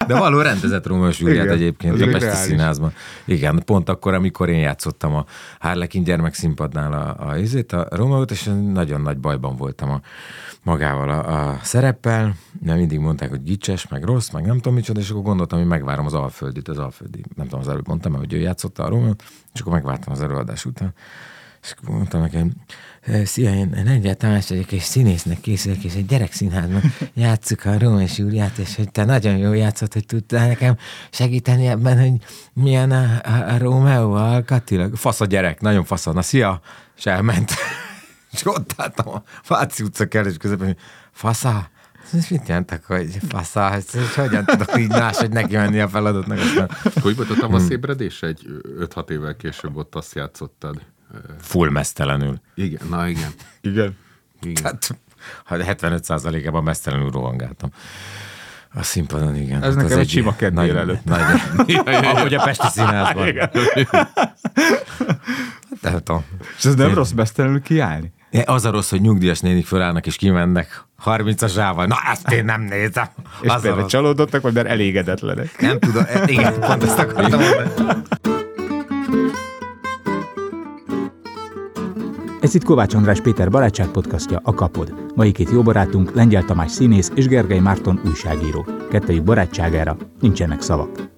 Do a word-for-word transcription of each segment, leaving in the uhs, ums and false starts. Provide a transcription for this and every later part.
De való rendezett Rómeó és Júliát egyébként a Pesti Színházban. Igen, pont akkor, amikor én játszottam a Harlekin gyermekszínpadnál a, a, a, a Rómeót, és nagyon nagy bajban voltam a, magával a, a szereppel, mert mindig mondták, hogy gicses, meg rossz, meg nem tudom micsoda, és akkor gondoltam, hogy megvárom az Alföldit, az Alföldi, nem tudom, az előbb mondtam, hogy ő játszotta a Rómeót, és akkor megvártam az előadás után, és akkor mondtam nekem, szia, én Lengyel Tamás vagyok, és színésznek készülök, és egy gyerekszínházban játsszuk a Rómeó és Júliát, és hogy te nagyon jól játszott, hogy tudtál nekem segíteni ebben, hogy milyen a, a, a Rómeó alkatilag. Fasz a gyerek, nagyon fasz, na szia, és elment. És ott álltam a Váci utca kerülés közepén, hogy fasza? Ez mit jelentek, hogy fasza? Ez hogyan tudok így máshogy neki menni a feladatnak? Aztán... Hogy volt a tavaszébredés? Egy öt-hat évvel később ott azt játszottad. Full mesztelenül. Igen, na igen. Igen. Igen. Tehát hetvenöt százalékában mesztelenül rohangáltam. A színpadon, igen. Ez hát nekem egy sima kedvér előtt. Ahogy a Pesti Színházban. Nem tudom. És ez nem rossz mesztelenül kiállni? Az a rossz, hogy nyugdíjas nénik fölállnak és kimennek harmincasával. Na, ezt én nem nézem. És az például csalódottak, vagy mert elégedetlenek. Nem tudom. Igen, pont ezt akartam mondani. Ez itt Kovács András Péter barátság podcastja, a Kapod. Mai két jó barátunk, Lengyel Tamás színész és Gergely Márton újságíró. Kettejük barátságára nincsenek szavak.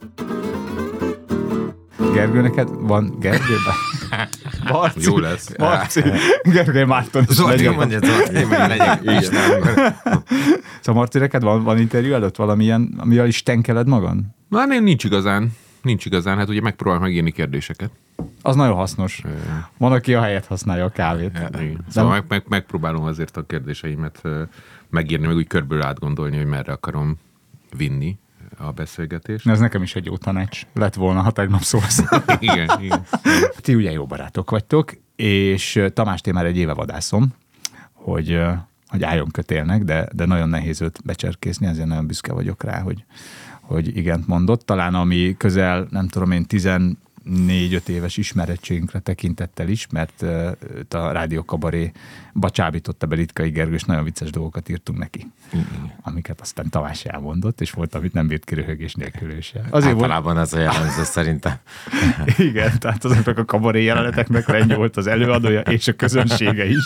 Gergő, neked van Gergő? Marci. Jó lesz. Marci. Gergely Márton is legyen. Mondja, Zolti, hogy legyek. Szóval Marci, neked van, van interjú előtt valamilyen, amivel is tenkeled magad? Már én nincs igazán. Nincs igazán. Hát ugye megpróbálom megírni kérdéseket. Az nagyon hasznos. Van, aki a helyet használja a kávét. Szóval meg, meg, megpróbálom azért a kérdéseimet megírni, meg úgy körből átgondolni, hogy merre akarom vinni a beszélgetést. Ez nekem is egy jó tanács lett volna, ha tegnap szólsz. Igen, igen. Ti ugye jó barátok vagytok, és Tamást én már egy éve vadászom, hogy, hogy álljon kötélnek, de, de nagyon nehéz őt becserkészni, ezért nagyon büszke vagyok rá, hogy, hogy igent mondott. Talán ami közel, nem tudom én, tizennégy-öt éves ismerettségünkre tekintettel is, mert őt a Rádió Kabaréba csábította be Litkai Gergő, és nagyon vicces dolgokat írtunk neki, mm. amiket aztán Tamás elmondott, és volt, amit nem bírt ki röhögés nélkül se. Általában volt... ez a jellemző szerintem. Igen, tehát azoknak a kabaré jeleneteknek Lengy volt az előadója, és a közönsége is.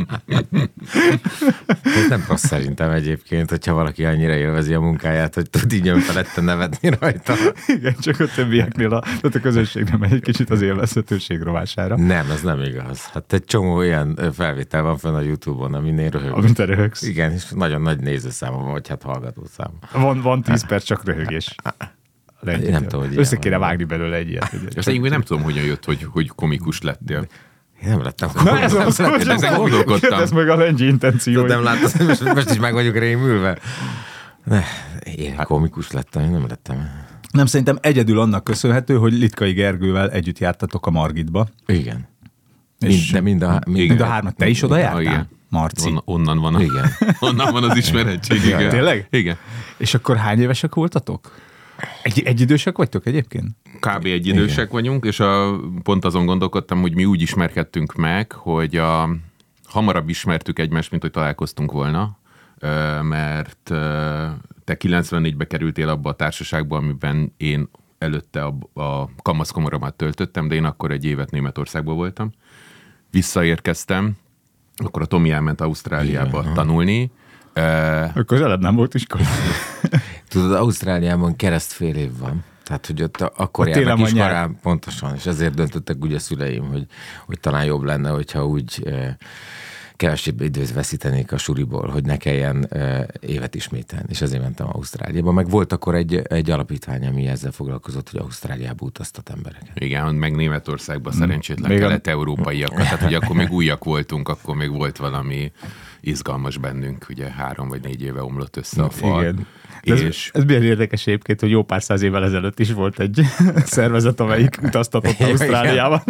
Ez nem rossz szerintem egyébként, hogyha valaki annyira élvezi a munkáját, hogy tud így önfeledte nevetni rajta. Igen, csak a többieknél a, a közönségnek megy egy kicsit az élvezhetőség rovására. Nem, ez nem igaz. Hát egy csomó ilyen felvétel van fenn a YouTube-on, amin én röhögök. Amit te röhögsz. Igen, és nagyon nagy nézőszámom, vagy hát hallgatószám. Van, van tíz perc csak röhögés. Én nem tudom, hogy össze kéne vágni belőle egy ilyet. Ezt én nem tudom, hogyan jött, hogy, hogy komikus lettél. Én nem lettem komikus. Na ez az, hogy ezen gondolkodtam. Kérdezd meg a Lengyi intenciót. Nem látod, most, most is meg vagyok rémülve. Ne, én komikus lettem, én nem lettem. Nem, szerintem egyedül annak köszönhető, hogy Litkai Gergővel együtt jártatok a Margitba. Igen. Mind, de mind a, mind, mind a hármat. Te is oda jártál? Igen. Marci. On, onnan, van a, igen. onnan van az ismerettség. Igen. Tényleg? Igen. És akkor hány évesek voltatok? Egy, egyidősek vagytok egyébként? Kb. Egyidősek igen. vagyunk, és a, pont azon gondolkodtam, hogy mi úgy ismerkedtünk meg, hogy a, hamarabb ismertük egymást, mint hogy találkoztunk volna, mert te kilencvennégybe kerültél abba a társaságba, amiben én előtte a, a kamaszkomoramat töltöttem, de én akkor egy évet Németországból voltam. Visszaérkeztem, akkor a Tomi elment Ausztráliába igen, tanulni. Akkor közelebb nem volt iskola. Tudod, Ausztráliában keresztfél év van. Tehát, hogy ott akkor ott járnak iskolán, pontosan, és ezért döntöttek úgy a szüleim, hogy, hogy talán jobb lenne, hogyha úgy eh, kevesebb időt veszítenék a suriból, hogy ne kelljen eh, évet ismételni, és ezért mentem Ausztráliába. Meg volt akkor egy, egy alapítvány, ami ezzel foglalkozott, hogy Ausztráliába utaztat embereket. Igen, meg Németországban szerencsétlen még kelet-európaiakat, tehát hogy akkor még újak voltunk, akkor még volt valami izgalmas bennünk, ugye három vagy négy éve omlott össze a fal. Igen. Ez, és... ez milyen érdekes egyébként, hogy jó pár száz évvel ezelőtt is volt egy szervezet, amelyik utaztatott Ausztráliában.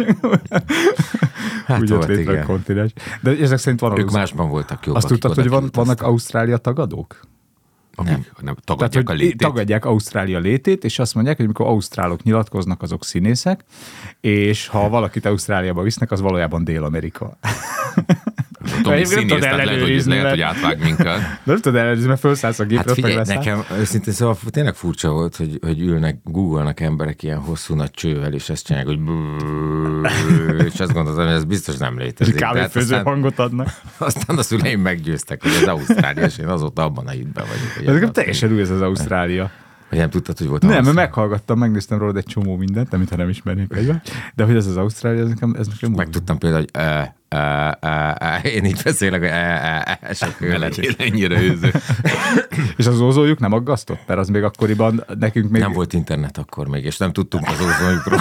Hát úgy volt, létre a kontinens. De ezek szerint van ők másban voltak jók. Azt tudtad, hogy van, vannak Ausztrália tagadók? Nem, nem tagadják Tehát, a létét. Tagadják Ausztrália létét, és azt mondják, hogy amikor ausztrálok nyilatkoznak, azok színészek, és ha valakit Ausztráliába visznek, az valójában Dél-Amerika. Tomi színész, tehát lehet, hogy, lehet, hogy átvág minket. Nem tudod ellenőrizni, mert felszállsz a gépre, hát figyelj, nekem őszintén szóval tényleg furcsa volt, hogy, hogy ülnek, googolnak emberek ilyen hosszú nagy csővel, és ezt csinálják, hogy brrrr, és azt gondoltam, hogy ez biztos nem létezik. Kávéfőző hangot adnak. Aztán a szüleim meggyőztek, hogy ez Ausztrália, és én azóta abban a hitben vagyok. Ez nekem teljesen új ez az Ausztrália. Hogy nem tudtad, hogy volt Nem, mert meghallgattam, megnéztem rólad egy csomó mindent, nem, mintha nem ismernék egyben, de hogy ez az Ausztrália, ez nekem, ez nekem megtudtam például, hogy e, e, e, e, én így beszélek, hogy e, e, e, csak ő ennyire őző. És az ózójuk nem aggasztott? Mert az még akkoriban nekünk még... Nem volt internet akkor még, és nem tudtunk az ózójukról.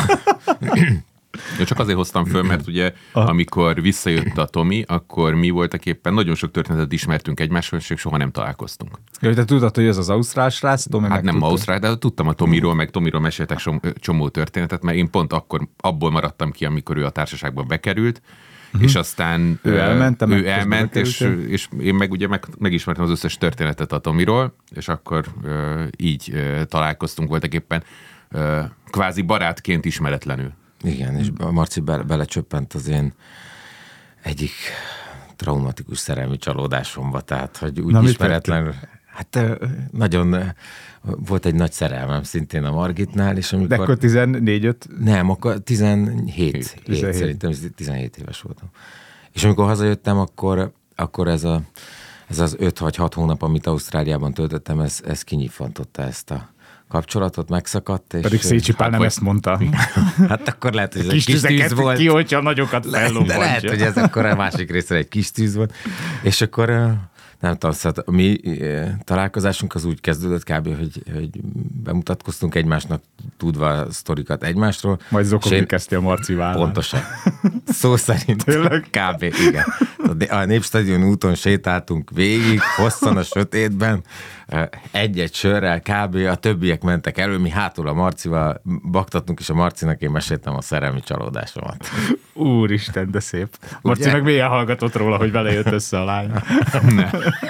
Ja, csak azért hoztam föl, mert ugye Aha. amikor visszajött a Tomi, akkor mi voltak éppen, nagyon sok történetet ismertünk egymásról, és soha nem találkoztunk. Ja, te tudtad, hogy ez az ausztrál srác? Tomi hát nem ausztrál, de tudtam a Tomiról, meg Tomiról meséltek csomó történetet, mert én pont akkor abból maradtam ki, amikor ő a társaságba bekerült, uh-huh. és aztán ő elment, ő elment és, és én meg ugye meg, megismertem az összes történetet a Tomiról, és akkor uh, így uh, találkoztunk voltak éppen uh, kvázi barátként ismeretlenül. Igen, és a Marci be, belecsöppent az én egyik traumatikus szerelmi csalódásomba, tehát, hogy úgy Na, ismeretlenül... Hát nagyon volt egy nagy szerelmem szintén a Margitnál, és amikor... De akkor tizennégy öt Nem, akkor tizenhét, tizenhét. Szerintem tizenhét éves voltam. És amikor hazajöttem, akkor, akkor ez, a, ez az öt vagy hat hónap, amit Ausztráliában töltöttem, ez, ez kinyifantotta ezt a kapcsolatot, megszakadt. És Pedig Szécsi Pál nem vagy... ezt mondta. Hát akkor lehet, hogy ez kis egy kis tűz volt. Ki, hogyha nagyokat fellobbantja. De lehet, hogy ez akkor a másik része egy kis tűz volt. És akkor nem tudom, szóval a mi találkozásunk az úgy kezdődött kb., hogy, hogy bemutatkoztunk egymásnak, tudva a sztorikat egymásról. Majd zokogni kezdte a Marci vállán. Pontosan. Szó szerint. Tényleg? Kb. Igen. A Népstadion úton sétáltunk végig, hosszan a sötétben, egy-egy sörrel kb. A többiek mentek elő, mi hátul a Marcival baktattunk, és a Marcinak én meséltem a szerelmi csalódásomat. Úristen, de szép. Marci meg mélyen hallgatott róla, hogy vele jött össze a lány. Nem.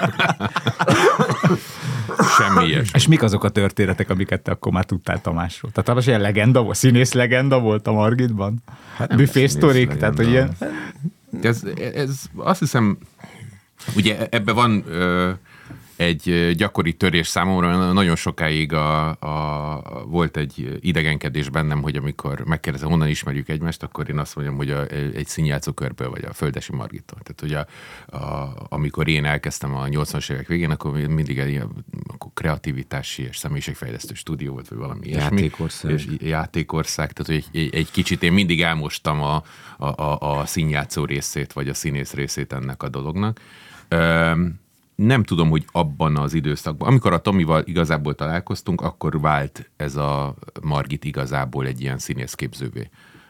Semmi ilyesmi. És mik azok a történetek, amiket te akkor már tudtál Tamásról? Tehát az ilyen legenda volt, színész legenda volt a Margitban? Hát büfé sztorik, tehát hogy ilyen... Ez, ez azt hiszem, ugye ebben van ö, egy gyakori törés számomra, nagyon sokáig a, a, volt egy idegenkedés bennem, hogy amikor megkérdezem, honnan ismerjük egymást, akkor én azt mondjam, hogy a, egy színjátszókörből, vagy a Földesi Margittól. Tehát, hogy a, a, amikor én elkezdtem a nyolcvanas évek végén, akkor mindig egy akkor kreativitási és személyiségfejlesztő stúdió volt, vagy valami játékország. És játékország, tehát hogy egy, egy kicsit én mindig elmostam a, a, a, a színjátszó részét, vagy a színész részét ennek a dolognak. Üm, Nem tudom, hogy abban az időszakban, amikor a Tomival igazából találkoztunk, akkor vált ez a Margit igazából egy ilyen színészképzővé.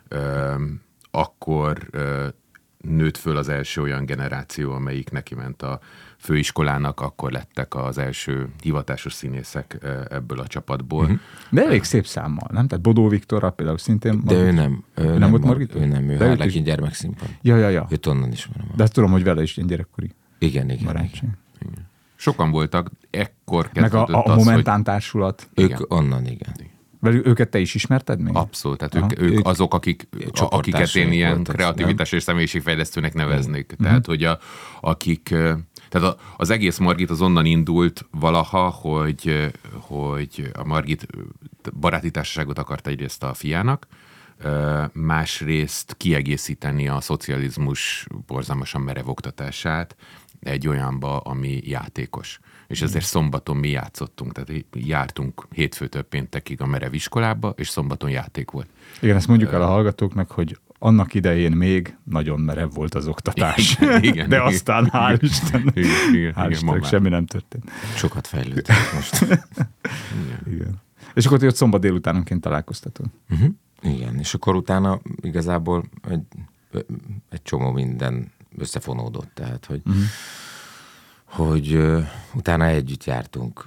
Akkor nőtt föl az első olyan generáció, amelyik neki ment a főiskolának, akkor lettek az első hivatásos színészek ebből a csapatból. Uh-huh. De elég szép számmal, nem? Tehát Bodó Viktorra például szintén... De ő nem. Ő nem, nem volt Margit? Ő nem, ő Harlekin gyermekszínpad. Ja, ja, ja. Őt onnan ismerem. De ezt tudom, hogy vele is ilyen gyerekkori. Igen, igen. Barátság. Igen. Sokan voltak, ekkor kezdődött meg a, a, a az, Momentán hogy... társulat. Ők igen. onnan, igen. Velük, őket te is ismerted még? Abszolút, tehát ők, ők, ők azok, akik, akiket én ilyen voltak, kreativitás nem? és személyiségfejlesztőnek neveznék. Mm. Tehát, hogy a, akik, tehát a, az egész Margit az onnan indult valaha, hogy, hogy a Margit baráti társaságot akart egyrészt a fiának, másrészt kiegészíteni a szocializmus borzalmasan merev oktatását egy olyanba, ami játékos. És ezért szombaton mi játszottunk, tehát jártunk hétfőtől péntekig a merev iskolába, és szombaton játék volt. Igen, ezt mondjuk el a hallgatóknak, hogy annak idején még nagyon merev volt az oktatás. Igen, igen, de igen, aztán igen, hál' Isten, igen, igen, hál' Isten, semmi nem történt. Sokat fejlődtek most. igen. igen. És akkor ott szombat délutánonként találkoztatok. Uh-huh. Igen, és akkor utána igazából egy, egy csomó minden összefonódott, tehát, hogy, uh-huh. hogy uh, utána együtt jártunk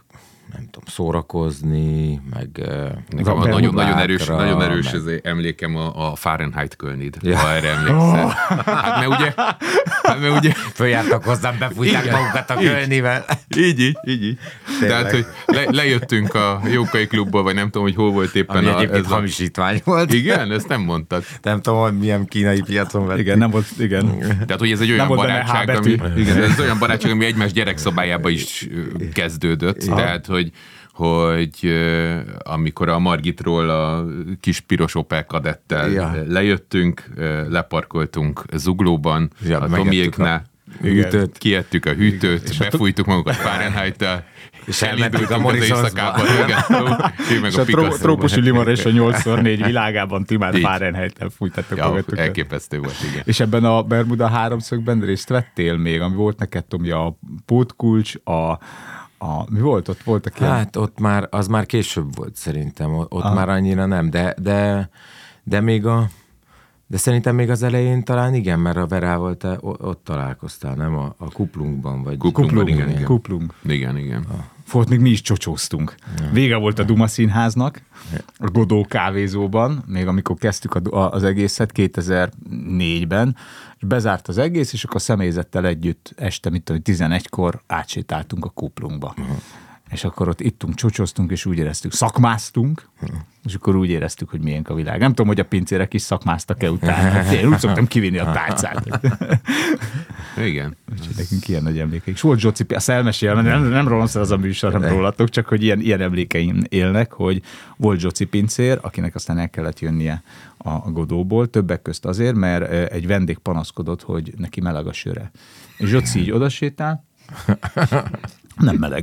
nem tudom, szórakozni, meg... Nekem nagyon, nagyon erős, nagyon erős meg... emlékem a, a Fahrenheit Kölnid, ja. ha erre emlékszel. Oh. Hát mert ugye... Hát mert ugye... Följártak hozzám, befújták magukat a Kölnivel. Így, így, így. így. Tehát, hogy le, lejöttünk a Jókai Klubból, vagy nem tudom, hogy hol volt éppen. Ami a, egyébként ez hamisítvány a... volt. Igen? Ezt nem mondtad. Nem tudom, hogy milyen kínai piacon vették. Igen, nem volt, igen. Tehát, hogy ez egy olyan barátság, ami, igen, ez olyan barátság, ami egymás gyerekszobájába is kezdődött. Ja. Tehát, hogy hogy amikor a Margitról a kis piros Opel Kadettel ja. lejöttünk, leparkoltunk Zuglóban, ja, a Tomiéknál, kiettük a hűtőt, és befújtuk magunkat Fahrenheit-tel, és elmentünk a Morrisonba. És a, a trópusi Limor és a nyolc szor négy világában ti már Fahrenheit-tel fújtattok ja, magatokat. Elképesztő volt, igen. És ebben a Bermuda háromszögben részt vettél még, ami volt neked, Tomi, a pótkulcs, a A, mi volt ott? Voltak ilyen? Hát ott már, az már később volt szerintem, ott ah. már annyira nem, de, de, de még a, de szerintem még az elején talán igen, mert a Verával te ott találkoztál, nem? A, a Kuplungban, vagy? Kuplungban, Kuplung, igen, igen. Kuplung. Igen, igen. Ah. Volt, még mi is csocsóztunk. Ja. Vége volt a Duma Színháznak, a Godó kávézóban, még amikor kezdtük a, az egészet kétezer-négyben, és bezárt az egész, és akkor a személyzettel együtt este, mit tudom, tizenegykor átsétáltunk a Kuplungba. Uh-huh. És akkor ott ittunk, csocsoztunk, és úgy éreztük, szakmáztunk, uh-huh. és akkor úgy éreztük, hogy milyen a világ. Nem tudom, hogy a pincérek is szakmáztak-e utána. Én úgy szoktam kivinni a tálcát. Igen. Úgyhogy nekünk ilyen nagy emlékeik. És volt Zsoci, a szelmesi elmen, nem, nem rólam az a műsor, nem rólatok, csak hogy ilyen, ilyen emlékeim élnek, hogy volt Zsoci pincér, akinek aztán el kellett jönnie a Godóból, többek közt azért, mert egy vendég panaszkodott, hogy neki meleg a söre. És Zsoci így odasétál, nem meleg.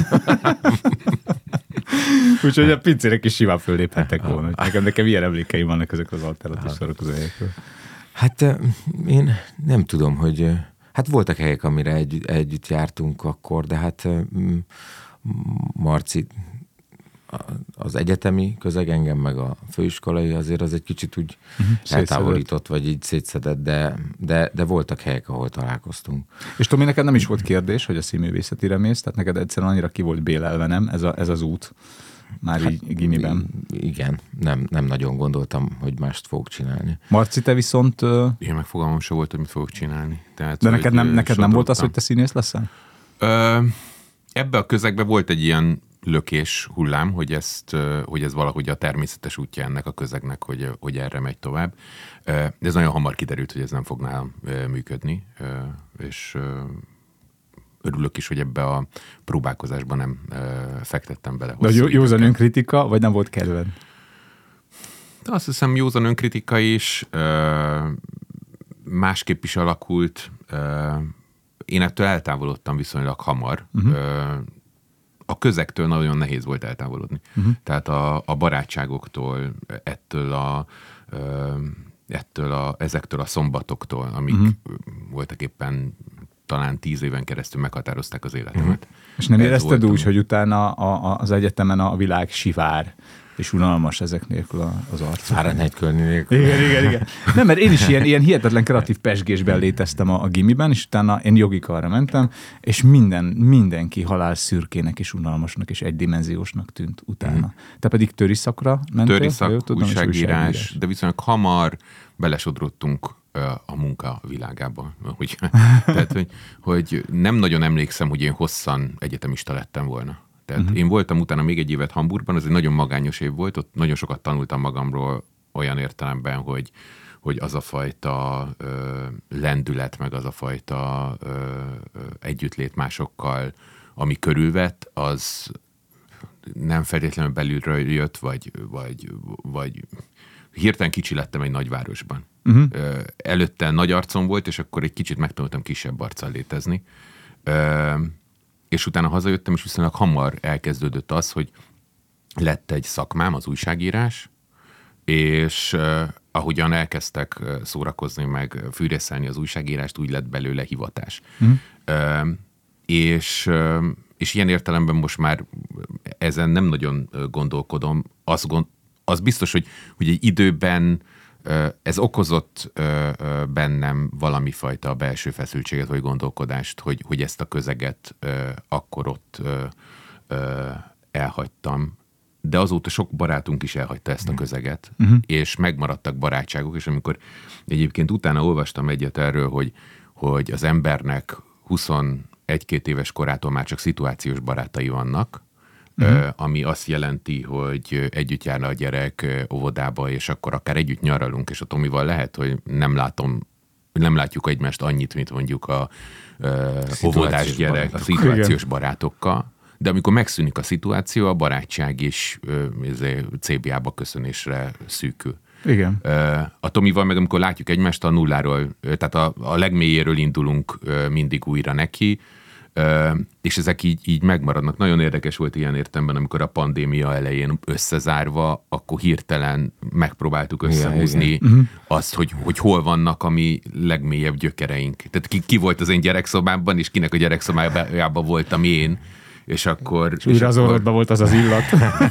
Úgyhogy a pincérek is simán fölléphettek volna. Nekem, nekem ilyen emlékeim vannak ezek az alternatív szórakozóhelyekről. Hát én nem tudom, hogy hát voltak helyek, amire együtt, együtt jártunk akkor, de hát Marci, az egyetemi közeg, engem meg a főiskolai, azért az egy kicsit úgy uh-huh, eltávolított, vagy így szétszedett, de, de, de voltak helyek, ahol találkoztunk. És Tomi, neked nem is volt kérdés, hogy a színművészetire mész, tehát neked egyszerűen annyira ki volt bélelve, nem? Ez, a, ez az út már hát, így gimiben. Igen, nem, nem nagyon gondoltam, hogy mást fogok csinálni. Marci, te viszont... Uh... Én meg fogalmam sem volt, hogy mit fogok csinálni. Tehát, de neked, nem, neked nem volt az, hogy te színész leszel? Ö, ebbe a közegbe volt egy ilyen lökés hullám, hogy, ezt, hogy ez valahogy a természetes útja ennek a közegnek, hogy, hogy erre megy tovább. De ez nagyon hamar kiderült, hogy ez nem fog nálam működni, és örülök is, hogy ebbe a próbálkozásban nem fektettem bele. De jó, józan önkritika, vagy nem volt kellően? De azt hiszem józan önkritika is, másképp is alakult. Én ettől eltávolodtam viszonylag hamar. Uh-huh. A közegtől nagyon nehéz volt eltávolodni. Uh-huh. Tehát a, a barátságoktól, ettől a, ettől a, ezektől a szombatoktól, amik uh-huh. voltak éppen talán tíz éven keresztül meghatározták az életemet. Uh-huh. És nem érezted voltam. Úgy, hogy utána a, a, az egyetemen a világ sivár, és unalmas ezek nélkül az arc. Fahrenheit Kölni nélkül. Igen, igen, igen. Nem, mert én is ilyen, ilyen hihetetlen kreatív pesgésben léteztem a, a gimiben, és utána én jogikarra mentem, és minden, mindenki halál szürkének és unalmasnak és egydimenziósnak tűnt utána. Mm. Te pedig töriszakra mentél? Töriszak, újságírás, újságírás, de viszonylag hamar belesodródtunk a munka világába. Hogy, tehát, hogy, hogy nem nagyon emlékszem, hogy én hosszan egyetemista lettem volna. Tehát uh-huh. én voltam utána még egy évet Hamburgban, az egy nagyon magányos év volt, ott nagyon sokat tanultam magamról olyan értelemben, hogy, hogy az a fajta ö, lendület, meg az a fajta ö, ö, együttlét másokkal, ami körülvett, az nem feltétlenül belülről jött, vagy, vagy, vagy hirtelen kicsi lettem egy nagyvárosban. Uh-huh. Ö, előtte nagy arcom volt, és akkor egy kicsit megtanultam kisebb arccal létezni. Ö, és utána hazajöttem, és viszonylag hamar elkezdődött az, hogy lett egy szakmám, az újságírás, és uh, ahogyan elkezdtek szórakozni, meg fűrészelni az újságírást, úgy lett belőle hivatás. Mm. Uh, és, uh, és ilyen értelemben most már ezen nem nagyon gondolkodom. Az, gond, az biztos, hogy, hogy egy időben uh, ez okozott uh, uh, bennem valami fajta belső feszültséget, vagy gondolkodást, hogy, hogy ezt a közeget uh, akkor ott uh, uh, elhagytam, de azóta sok barátunk is elhagyta ezt a közeget, uh-huh. és megmaradtak barátságok, és amikor egyébként utána olvastam egyet erről, hogy, hogy az embernek huszonegy-két éves korától már csak szituációs barátai vannak, uh-huh. ami azt jelenti, hogy együtt járna a gyerek óvodába, és akkor akár együtt nyaralunk, és a Tomival lehet, hogy nem látom, nem látjuk egymást annyit, mint mondjuk a uh, óvodás gyerek, a szituációs barátokkal, de amikor megszűnik a szituáció, a barátság is uh, cé bé á-ba köszönésre szűkül. Igen. Uh, a Tomival meg amikor látjuk egymást a nulláról, uh, tehát a, a legmélyéről indulunk uh, mindig újra neki, Uh, és ezek így, így megmaradnak. Nagyon érdekes volt ilyen értelemben, amikor a pandémia elején összezárva, akkor hirtelen megpróbáltuk összehúzni igen, igen. azt, hogy, hogy hol vannak a mi legmélyebb gyökereink. Tehát ki, ki volt az én gyerekszobámban, és kinek a gyerekszobájában voltam én, és akkor... És újra az orrodban volt az az illat.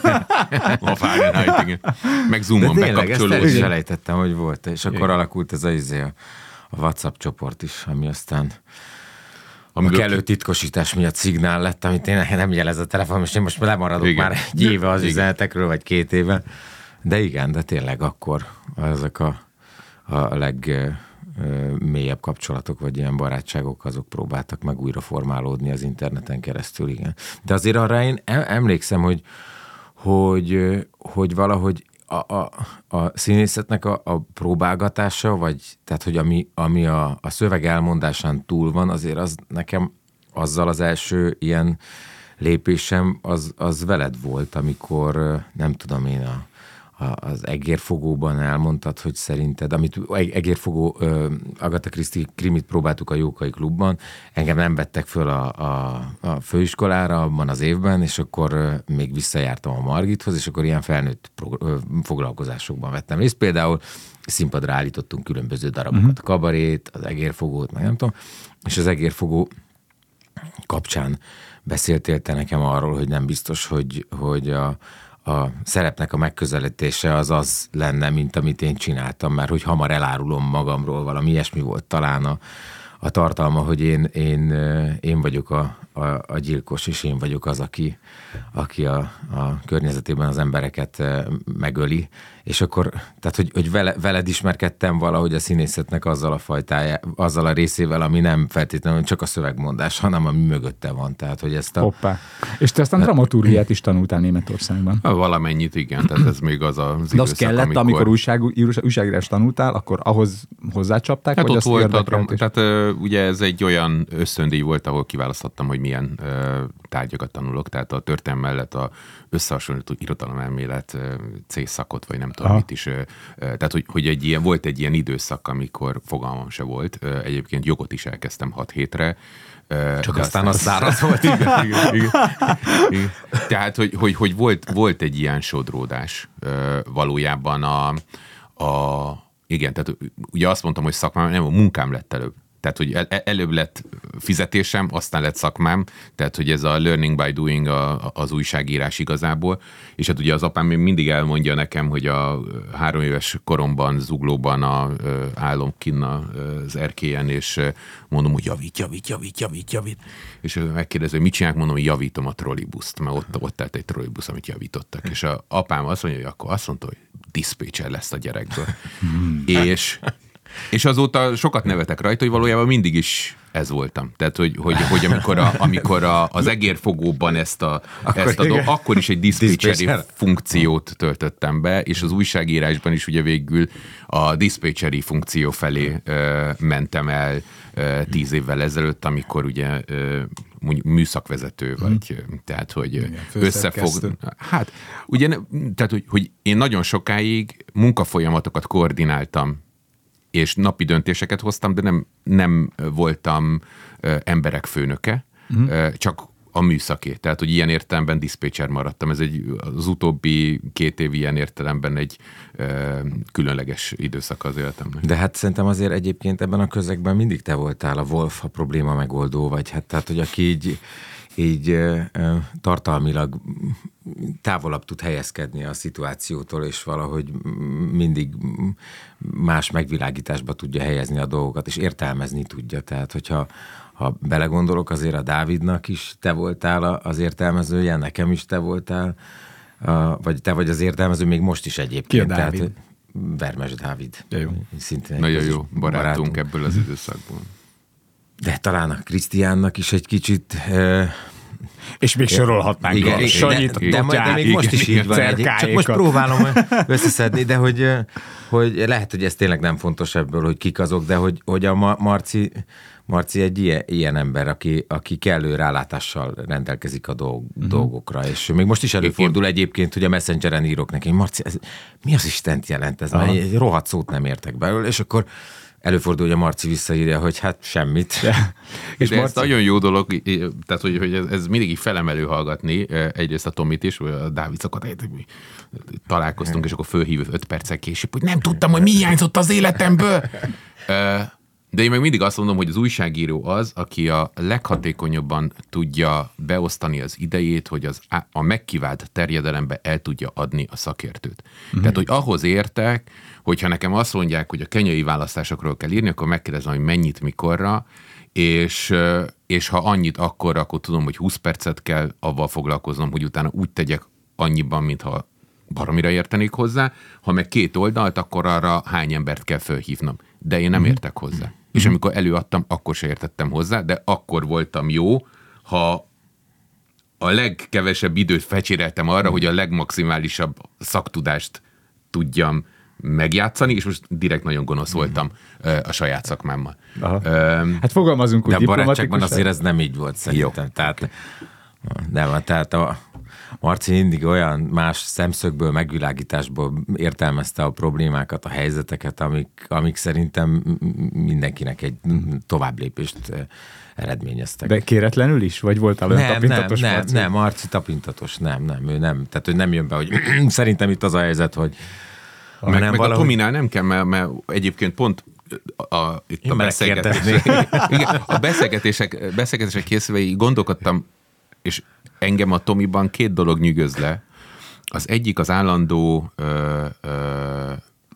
A Fahrenheit, igen. Meg Zoomon bekapcsolódni. Ezt selejtettem, hogy volt, és akkor igen. alakult ez a, a, a WhatsApp csoport is, ami aztán a kellő titkosítás miatt szignál lett, amit én nem jelez a telefon, és én most lemaradok igen. már egy éve az igen. üzenetekről, vagy két éve. De igen, de tényleg akkor ezek a, a legmélyebb kapcsolatok, vagy ilyen barátságok, azok próbáltak meg újra formálódni az interneten keresztül, igen. De azért arra én emlékszem, hogy, hogy, hogy valahogy A, a, a színészetnek a, a próbálgatása, vagy tehát, hogy ami, ami a, a szöveg elmondásán túl van, azért az nekem azzal az első ilyen lépésem, az, az veled volt, amikor nem tudom én a, a, az Egérfogóban elmondtad, hogy szerinted, amit Egérfogó Agatha Christie krimit próbáltuk a Jókai Klubban, engem nem vettek föl a, a, a főiskolára abban az évben, és akkor még visszajártam a Margithoz, és akkor ilyen felnőtt pro, foglalkozásokban vettem részt. Például színpadra állítottunk különböző darabokat, uh-huh. a kabarét, az Egérfogót, meg nem tudom, és az Egérfogó kapcsán beszéltél te nekem arról, hogy nem biztos, hogy, hogy a a szerepnek a megközelítése az az lenne, mint amit én csináltam, mert hogy hamar elárulom magamról, valami ilyesmi volt talán a, a tartalma, hogy én, én, én vagyok a, a, a gyilkos, és én vagyok az, aki, aki a, a környezetében az embereket megöli, és akkor, tehát, hogy, hogy vele, veled ismerkedtem valahogy a színészetnek azzal a fajtája, azzal a részével, ami nem feltétlenül csak a szövegmondás, hanem ami mögötte van. Tehát, hogy ezt a... Hoppá. És te aztán dramaturgiát is tanultál Németországban. Valamennyit, igen. Tehát ez még az az időszak, de az kellett, amikor, amikor újság, újságírás tanultál, akkor ahhoz hozzácsapták? Hát vagy ott volt a dram... és... Tehát uh, ugye ez egy olyan ösztöndíj volt, ahol kiválasztottam, hogy milyen uh, tárgyakat tanulok. Tehát a történelem mellett a összehasonlító irodalomelmélet C-szakot, vagy nem tudom Aha. mit is. Tehát, hogy, hogy egy ilyen, volt egy ilyen időszak, amikor fogalmam se volt. Egyébként jogot is elkezdtem hat hétre. Csak aztán az száraz volt. Igen, igen, igen, igen. Tehát, hogy, hogy, hogy volt, volt egy ilyen sodródás valójában a, a igen, tehát ugye azt mondtam, hogy szakmám, nem, a munkám lett előbb. Tehát, hogy el, előbb lett fizetésem, aztán lett szakmám, tehát, hogy ez a learning by doing a, az újságírás igazából, és hát ugye az apám még mindig elmondja nekem, hogy a három éves koromban Zuglóban a, állom kinn az erkélyen, és mondom, hogy javít, javít, javít, javít, javít, és megkérdezi, hogy mit csinálják, mondom, hogy javítom a trollibuszt, mert ott, ott állt egy trollibusz, amit javítottak, és a apám azt mondja, hogy akkor azt mondta, hogy diszpécser lesz a gyerekből. és És azóta sokat nevetek rajta, hogy valójában mindig is ez voltam. Tehát, hogy, hogy, hogy amikor, a, amikor a, az Egérfogóban ezt a, akkor, ezt a do, akkor is egy diszpécseri funkciót töltöttem be, és az újságírásban is ugye végül a diszpécseri funkció felé ö, mentem el ö, tíz évvel ezelőtt, amikor ugye ö, műszakvezető vagy, hmm. tehát, hogy igen, összefog... Hát, ugye, tehát, hogy, hogy én nagyon sokáig munkafolyamatokat koordináltam, és napi döntéseket hoztam, de nem, nem voltam ö, emberek főnöke, uh-huh. ö, csak a műszaké. Tehát, hogy ilyen értelemben diszpécser maradtam. Ez egy, az utóbbi két év ilyen értelemben egy ö, különleges időszak az életemnek. De hát szerintem azért egyébként ebben a közegben mindig te voltál a Wolf, a probléma megoldó, vagy hát tehát, hogy aki így így ö, ö, tartalmilag távolabb tud helyezkedni a szituációtól, és valahogy mindig más megvilágításba tudja helyezni a dolgokat, és értelmezni tudja. Tehát, hogyha ha ha belegondolok, azért a Dávidnak is te voltál az értelmezője, nekem is te voltál, a, vagy te vagy az értelmező, még most is egyébként. Ki a Dávid? Tehát, Vermes Dávid. Ja, jó. Szintén nagyon jó barátunk, barátunk ebből az időszakból. De talán a Krisztiánnak is egy kicsit... Uh, és még sorolhatnánk igen, a Sanyit, de, de, de, de még igen, most is így van. Egy, csak most próbálom összeszedni, de hogy, hogy lehet, hogy ez tényleg nem fontos ebből, hogy kik azok, de hogy, hogy a Marci, Marci egy ilyen, ilyen ember, aki, aki kellő rálátással rendelkezik a dolg, uh-huh. dolgokra, és még most is előfordul egyébként, hogy a Messengeren írok neki, Marci, ez, mi az Istent jelent ez? Mert egy rohadt szót nem értek belőle, és akkor előfordul, hogy a Marci visszaírja, hogy hát semmit. De, és de Marci... ez nagyon jó dolog, tehát hogy, hogy ez, ez mindig így felemelő hallgatni, egyrészt a Tomit is, vagy a Dávid szakadt, találkoztunk, és akkor fölhív öt perccel később, hogy nem tudtam, hogy mi hiányzott az életemből. De én meg mindig azt mondom, hogy az újságíró az, aki a leghatékonyabban tudja beosztani az idejét, hogy az, a megkívánt terjedelembe el tudja adni a szakértőt. Mm-hmm. Tehát, hogy ahhoz értek, hogyha nekem azt mondják, hogy a kenyai választásokról kell írni, akkor megkérdezem, hogy mennyit, mikorra, és, és ha annyit akkor, akkor tudom, hogy húsz percet kell avval foglalkoznom, hogy utána úgy tegyek annyiban, mintha baromira értenék hozzá, ha meg két oldalt, akkor arra hány embert kell fölhívnom. De én nem mm-hmm. értek hozzá. Mm-hmm. És amikor előadtam, akkor se értettem hozzá, de akkor voltam jó, ha a legkevesebb időt fecséreltem arra, hogy a legmaximálisabb szaktudást tudjam megjátszani, és most direkt nagyon gonosz voltam uh, a saját szakmámmal. Um, hát fogalmazunk úgy diplomatikusan. De a barátságban azért ez nem így volt szerintem. Jó. Tehát, nem, tehát a Marci mindig olyan más szemszögből, megvilágításból értelmezte a problémákat, a helyzeteket, amik, amik szerintem mindenkinek egy továbblépést eredményeztek. De kéretlenül is? Vagy voltál olyan nem, tapintatos nem, Marci? Nem, nem, Marci tapintatos, nem, nem, ő nem. Tehát, hogy nem jön be, hogy szerintem itt az a helyzet, hogy meg, nem meg valahogy... a Tominál nem kell, mert, mert egyébként pont a, a, itt a, beszélgetés, igen, a beszélgetések, beszélgetések készülve gondolkodtam, és engem a Tomiban két dolog nyűgöz le. Az egyik az állandó ö, ö,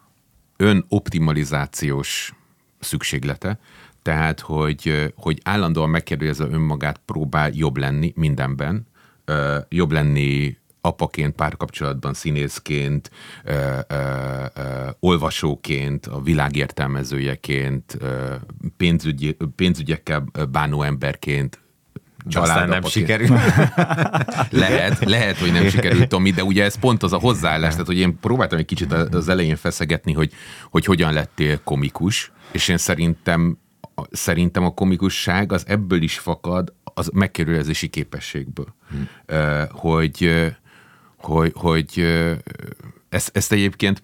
önoptimalizációs szükséglete, tehát, hogy, hogy állandóan megkérdezze önmagát, próbál jobb lenni mindenben, ö, jobb lenni apaként, párkapcsolatban, színészként, ö, ö, ö, olvasóként, a világ értelmezőjeként, ö, pénzügy, pénzügyekkel bánó emberként, aztán nem sikerül. lehet, lehet, hogy nem sikerült, Tomi, de ugye ez pont az a hozzáállás, tehát hogy én próbáltam egy kicsit az elején feszegetni, hogy, hogy hogyan lettél komikus, és én szerintem, szerintem a komikusság az ebből is fakad, az megkérdezési képességből. Hmm. Uh, hogy, hogy, hogy ezt, ezt egyébként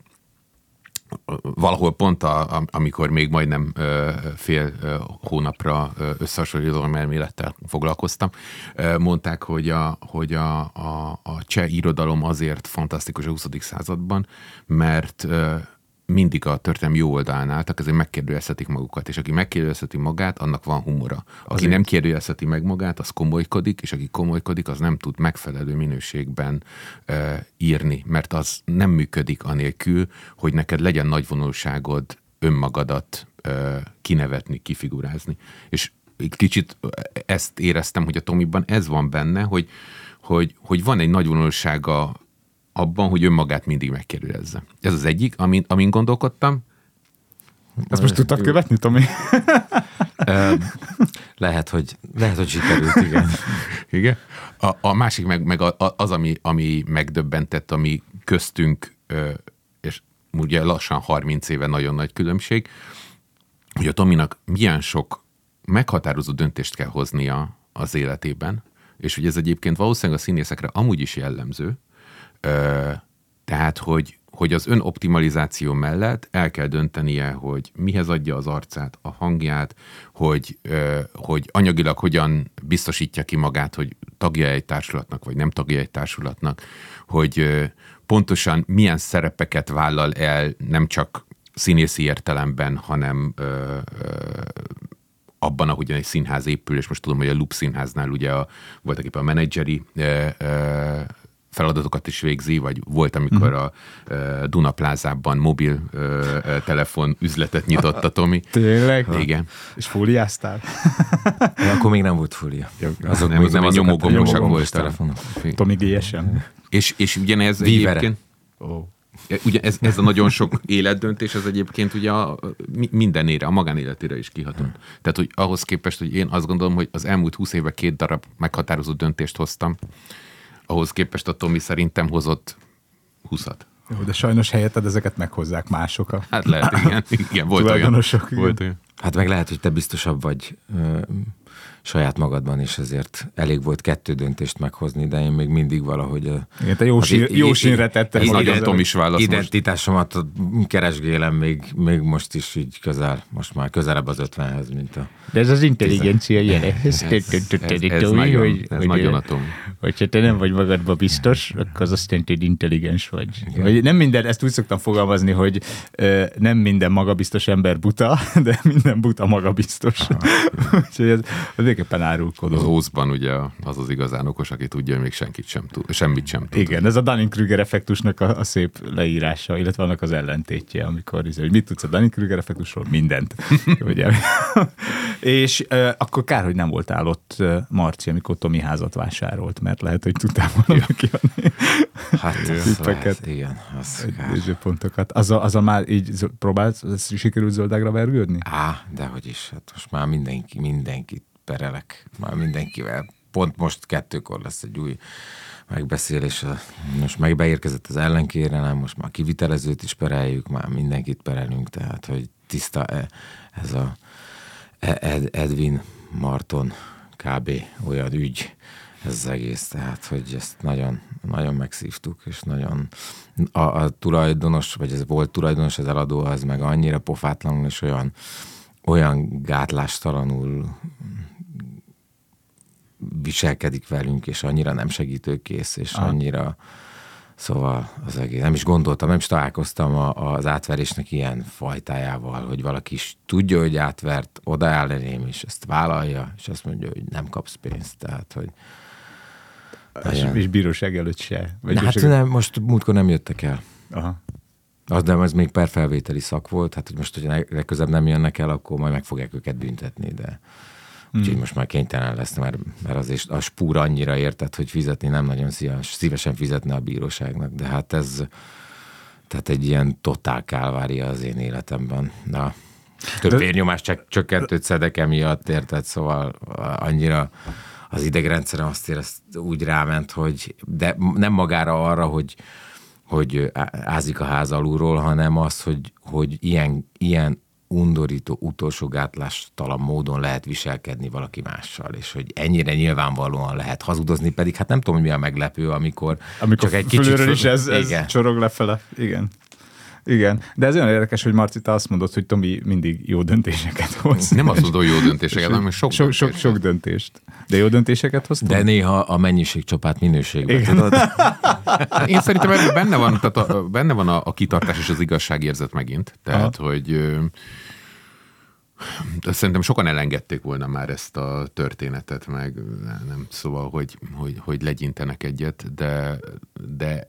valahol pont, a, amikor még majdnem ö, fél ö, hónapra összehasonlító elmélettel foglalkoztam, ö, mondták, hogy, a, hogy a, a, a cseh irodalom azért fantasztikus a huszadik században, mert ö, mindig a történelem jó oldalán álltak, ezért megkérdőjelezhetik magukat, és aki megkérdőjelezheti magát, annak van humora. Aki azért nem kérdőjelezheti meg magát, az komolykodik, és aki komolykodik, az nem tud megfelelő minőségben uh, írni, mert az nem működik anélkül, hogy neked legyen nagyvonulságod önmagadat uh, kinevetni, kifigurázni. És kicsit ezt éreztem, hogy a Tomiban ez van benne, hogy, hogy, hogy van egy nagyvonulsága abban, hogy önmagát mindig megkérdezze. Ez az egyik, amin, amin gondolkodtam. Ezt most tudtad követni, Tomi? lehet, hogy, lehet, hogy sikerült, igen. igen? A, a másik meg, meg az, ami, ami megdöbbentett, ami köztünk, és ugye lassan harminc éve nagyon nagy különbség, hogy a Tominak milyen sok meghatározó döntést kell hoznia az életében, és hogy ez egyébként valószínűleg a színészekre amúgy is jellemző, tehát, hogy, hogy az önoptimalizáció mellett el kell döntenie, hogy mihez adja az arcát, a hangját, hogy, hogy anyagilag hogyan biztosítja ki magát, hogy tagja egy társulatnak, vagy nem tagja egy társulatnak, hogy pontosan milyen szerepeket vállal el, nem csak színészi értelemben, hanem ö, ö, abban, ahogyan egy színház épül, és most tudom, hogy a Loop Színháznál ugye a, voltak éppen a menedzseri ö, ö, feladatokat is végzi, vagy volt, amikor a uh, Duna Plázában mobil uh, telefon üzletet nyitott a Tomi. Tényleg? Igen. És fóliáztál? Ja, akkor még nem volt fólia. Azok nem, még nem nyomógombosak voltak. Tomi gé es em. És, és ugyanez Vívere. egyébként... Oh. Ugye ez, ez a nagyon sok életdöntés, ez egyébként ugye a, mindenére, a magánéletére is kihatott. Tehát, hogy ahhoz képest, hogy én azt gondolom, hogy az elmúlt húsz évben két darab meghatározó döntést hoztam, ahhoz képest a Tomi szerintem hozott húszat. Jó, de sajnos helyetted ezeket meghozzák mások. A... Hát lehet, igen, igen volt olyan. Volt olyan. Hát meg lehet, hogy te biztosabb vagy ö, saját magadban is, ezért elég volt kettő döntést meghozni, de én még mindig valahogy... A, igen, te jó, sín, jó sínre tetted. Ez nagyon Tom is válasz identitásomat keresgélem még, még most is így közel, most már közelebb az ötvenhez, mint a... De ez az intelligencia jele. Ez, ez, ez nagyon, ez nagyon a Tom. Hogyha te nem vagy magadban biztos, akkor az azt jelenti, hogy intelligens vagy. vagy. Nem minden, ezt úgy szoktam fogalmazni, hogy ö, nem minden magabiztos ember buta, de minden buta magabiztos. Úgyhogy ez, ez végképpen árulkodó. Az Ózban ugye az az igazán okos, aki tudja, hogy még senkit sem tud, semmit sem tud. Igen, ez a Dunning-Kruger effektusnak a, a szép leírása, illetve annak az ellentétje, amikor hogy mit tudsz a Dunning-Kruger effektusról? Mindent. Ugye? És uh, akkor kár, hogy nem voltál ott, uh, Marci, amikor Tomi házat vásárolt, mert lehet, hogy tudtál volna kiadni. Hát az lehet, igen, az pontokat. Azzal, azzal már így próbálsz, sikerült zöldágra vergődni? Á, dehogy is, hát most már mindenki, mindenkit perelek, már mindenkivel. Pont most kettőkor lesz egy új megbeszélés, most meg beérkezett az ellenkérelem, most már kivitelezőt is pereljük, már mindenkit perelünk, tehát, hogy tiszta ez a Ed, Edwin Marton kb. Olyan ügy, ez az egész, tehát, hogy ezt nagyon, nagyon megszívtuk, és nagyon a, a tulajdonos, vagy ez volt tulajdonos, az eladó, az meg annyira pofátlanul, és olyan, olyan gátlástalanul viselkedik velünk, és annyira nem segítőkész, és ah. annyira, szóval az egész. Nem is gondoltam, nem is találkoztam a, az átverésnek ilyen fajtájával, hogy valaki is tudja, hogy átvert, odaáll elém, és ezt vállalja, és azt mondja, hogy nem kapsz pénzt, tehát, hogy és, és bíróság előtt se? Vagy hát nem, most múltkor nem jöttek el. Aha. Az, de ez még perfelvételi szak volt, hát hogy most, hogy legközebb nem jönnek el, akkor majd meg fogják őket büntetni, de úgyhogy hmm. most már kénytelen lesz, mert, mert azért a spúr annyira érted, hogy fizetni nem nagyon szívesen fizetne a bíróságnak, de hát ez tehát egy ilyen totál kálvária az én életemben. Na, több vérnyomás csökkentőt szedek emiatt, érted, szóval annyira az idegrendszerem azt érezt úgy ráment, hogy de nem magára arra, hogy, hogy ázik a ház alulról, hanem az, hogy, hogy ilyen, ilyen undorító, utolsó gátlástalan módon lehet viselkedni valaki mással, és hogy ennyire nyilvánvalóan lehet hazudozni, pedig hát nem tudom, hogy mi a meglepő, amikor, amikor csak egy kicsit... Amikor is ez, ez csorog lefele. Igen. Igen, de ez olyan érdekes, hogy Marci, te azt mondod, hogy Tomi mindig jó döntéseket hoz. Nem azt mondod, hogy jó döntéseket, hanem sok, sok, sok, sok döntést. De jó döntéseket hoztam? De néha a mennyiség csapát minőségben, tudod? Én szerintem ebben benne van, tehát a, benne van a, a kitartás és az igazságérzet megint. Tehát, aha. hogy ö, szerintem sokan elengedték volna már ezt a történetet, meg nem, szóval, hogy, hogy, hogy legyintenek egyet, de, de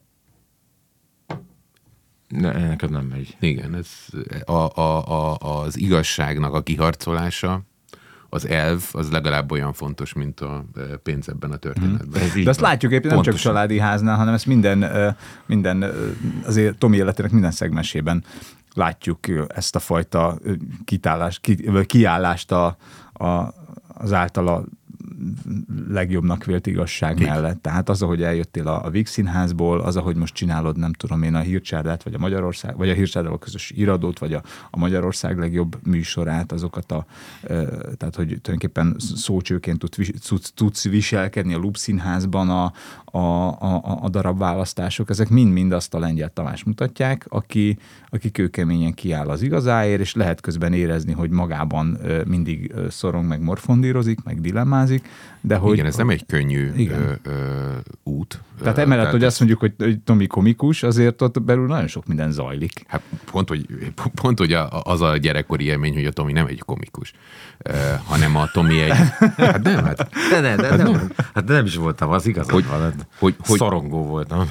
Ne, nekem nem megy. Igen, ez a, a, a, az igazságnak a kiharcolása, az elv, az legalább olyan fontos, mint a pénz ebben a történetben. Hmm. De azt látjuk éppen nem csak családi háznál, hanem ezt minden, minden azért Tomi életének minden szegmensében látjuk ezt a fajta kitállást, ki, kiállást a, a, az általa legjobbnak vélt igazság Vég. mellett. Tehát az, ahogy eljöttél a, a Víg Színházból, az, ahogy most csinálod, nem tudom én, a Hírcsárdát, vagy a Magyarország, vagy a Hírcsárdával közös iradót, vagy a, a Magyarország legjobb műsorát, azokat a, e, tehát, hogy tulajdonképpen szócsőként tud, tudsz, tudsz viselkedni a Lub Színházban a, a, a, a darabválasztások, ezek mind-mind azt a Lengyel Tamás mutatják, aki, aki kőkeményen kiáll az igazáért, és lehet közben érezni, hogy magában mindig szorong, meg morfondírozik, meg dilemmázik, dolgozik, de hogy... Igen, ez nem egy könnyű ö, ö, út. Tehát emellett, tehát hogy ez... azt mondjuk, hogy Tomi komikus, azért ott belül nagyon sok minden zajlik. Hát pont, hogy, pont, hogy az a gyerekkori élmény, hogy a Tomi nem egy komikus, uh, hanem a Tomi egy... Hát nem, hát, de, de, de, hát nem, hát nem is voltam, az igaz, hogy, van, hát hogy, szorongó voltam.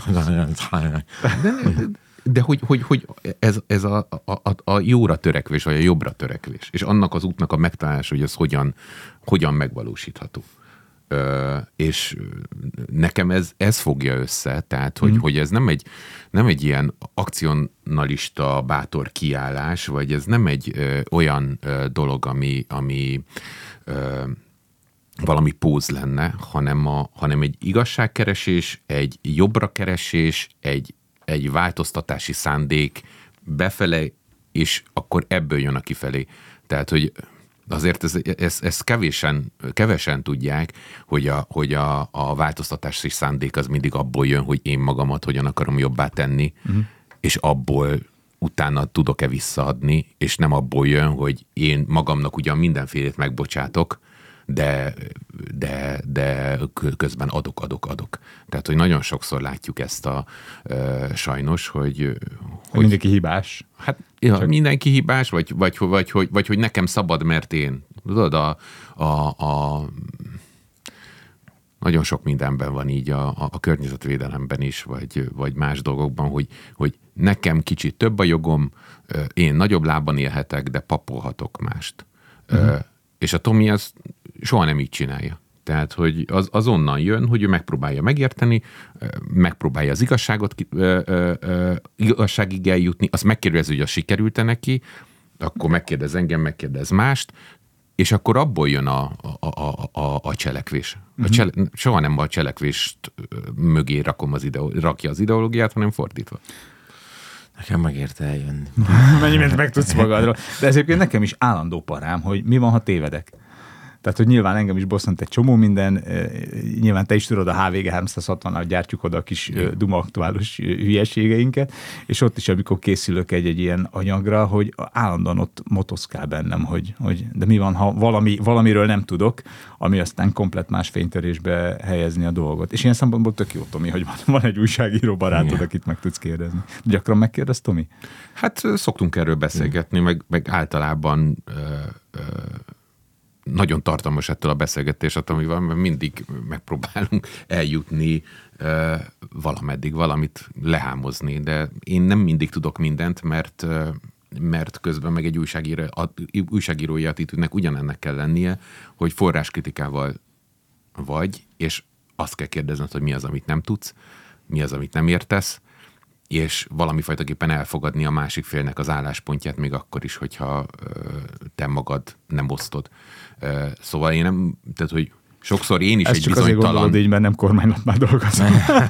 De, de hogy, hogy, hogy ez, ez a, a, a jóra törekvés, vagy a jobbra törekvés, és annak az útnak a megtalálása, hogy ez hogyan, hogyan megvalósítható. Ö, és nekem ez, ez fogja össze, tehát, hogy, mm. hogy ez nem egy, nem egy ilyen akcionalista, bátor kiállás, vagy ez nem egy ö, olyan ö, dolog, ami, ami ö, valami póz lenne, hanem, a, hanem egy igazságkeresés, egy jobbra keresés, egy, egy változtatási szándék befele, és akkor ebből jön a kifelé. Tehát, hogy azért ezt ez, ez kevésen, kevesen tudják, hogy, a, hogy a, a változtatási szándék az mindig abból jön, hogy én magamat hogyan akarom jobbá tenni, uh-huh. és abból utána tudok-e visszaadni, és nem abból jön, hogy én magamnak ugyan mindenfélét megbocsátok, de, de, de közben adok, adok, adok. Tehát, hogy nagyon sokszor látjuk ezt a e, sajnos, hogy... hogy mindenki hibás. Hát ja, Csak... mindenki hibás, vagy, vagy, vagy, vagy, vagy, vagy hogy nekem szabad, mert én. Tudod, a, a, a nagyon sok mindenben van így a, a, a környezetvédelemben is, vagy, vagy más dolgokban, hogy, hogy nekem kicsit több a jogom, én nagyobb lábban élhetek, de papolhatok mást. Uh-huh. És a Tomi az soha nem így csinálja. Tehát, hogy az, azonnan jön, hogy ő megpróbálja megérteni, megpróbálja az igazságot, ö, ö, ö, igazságig eljutni, azt megkérdezi, hogy az sikerült-e neki, akkor megkérdez engem, megkérdez mást, és akkor abból jön a, a, a, a, a cselekvés. A csele, soha nem a cselekvést mögé rakom az ideó, rakja az ideológiát, hanem fordítva. Nekem megérte eljönni. Mennyimet megtudsz magadról. De ezért nekem is állandó parám, hogy mi van, ha tévedek. Tehát, hogy nyilván engem is bosszant egy csomó minden, nyilván te is tudod, a há vé gé háromszázhatvan-nal gyártjuk oda a kis Duma aktuális hülyeségeinket, és ott is, amikor készülök egy-egy ilyen anyagra, hogy állandóan ott motoszkál bennem, hogy, hogy de mi van, ha valami, valamiről nem tudok, ami aztán komplet más fénytörésbe helyezni a dolgot. És ilyen szempontból tök jó, Tomi, hogy van, van egy újságíró barátod, igen, akit meg tudsz kérdezni. Gyakran megkérdez, Tomi? Hát szoktunk erről beszélgetni, meg, meg általában ö, ö, nagyon tartalmas ettől a beszélgetés, amivel mindig megpróbálunk eljutni uh, valameddig, valamit lehámozni, de én nem mindig tudok mindent, mert, uh, mert közben meg egy újságíró, újságírói attitűdnek ugyanennek kell lennie, hogy forráskritikával vagy, és azt kell kérdezned, hogy mi az, amit nem tudsz, mi az, amit nem értesz, és valami fajtaképpen elfogadni a másik félnek az álláspontját, még akkor is, hogyha te magad nem osztod. Szóval én nem, tehát, hogy sokszor én is ezt egy csak bizonytalan... azért gondolod így, mert nem kormánylapnál dolgozom.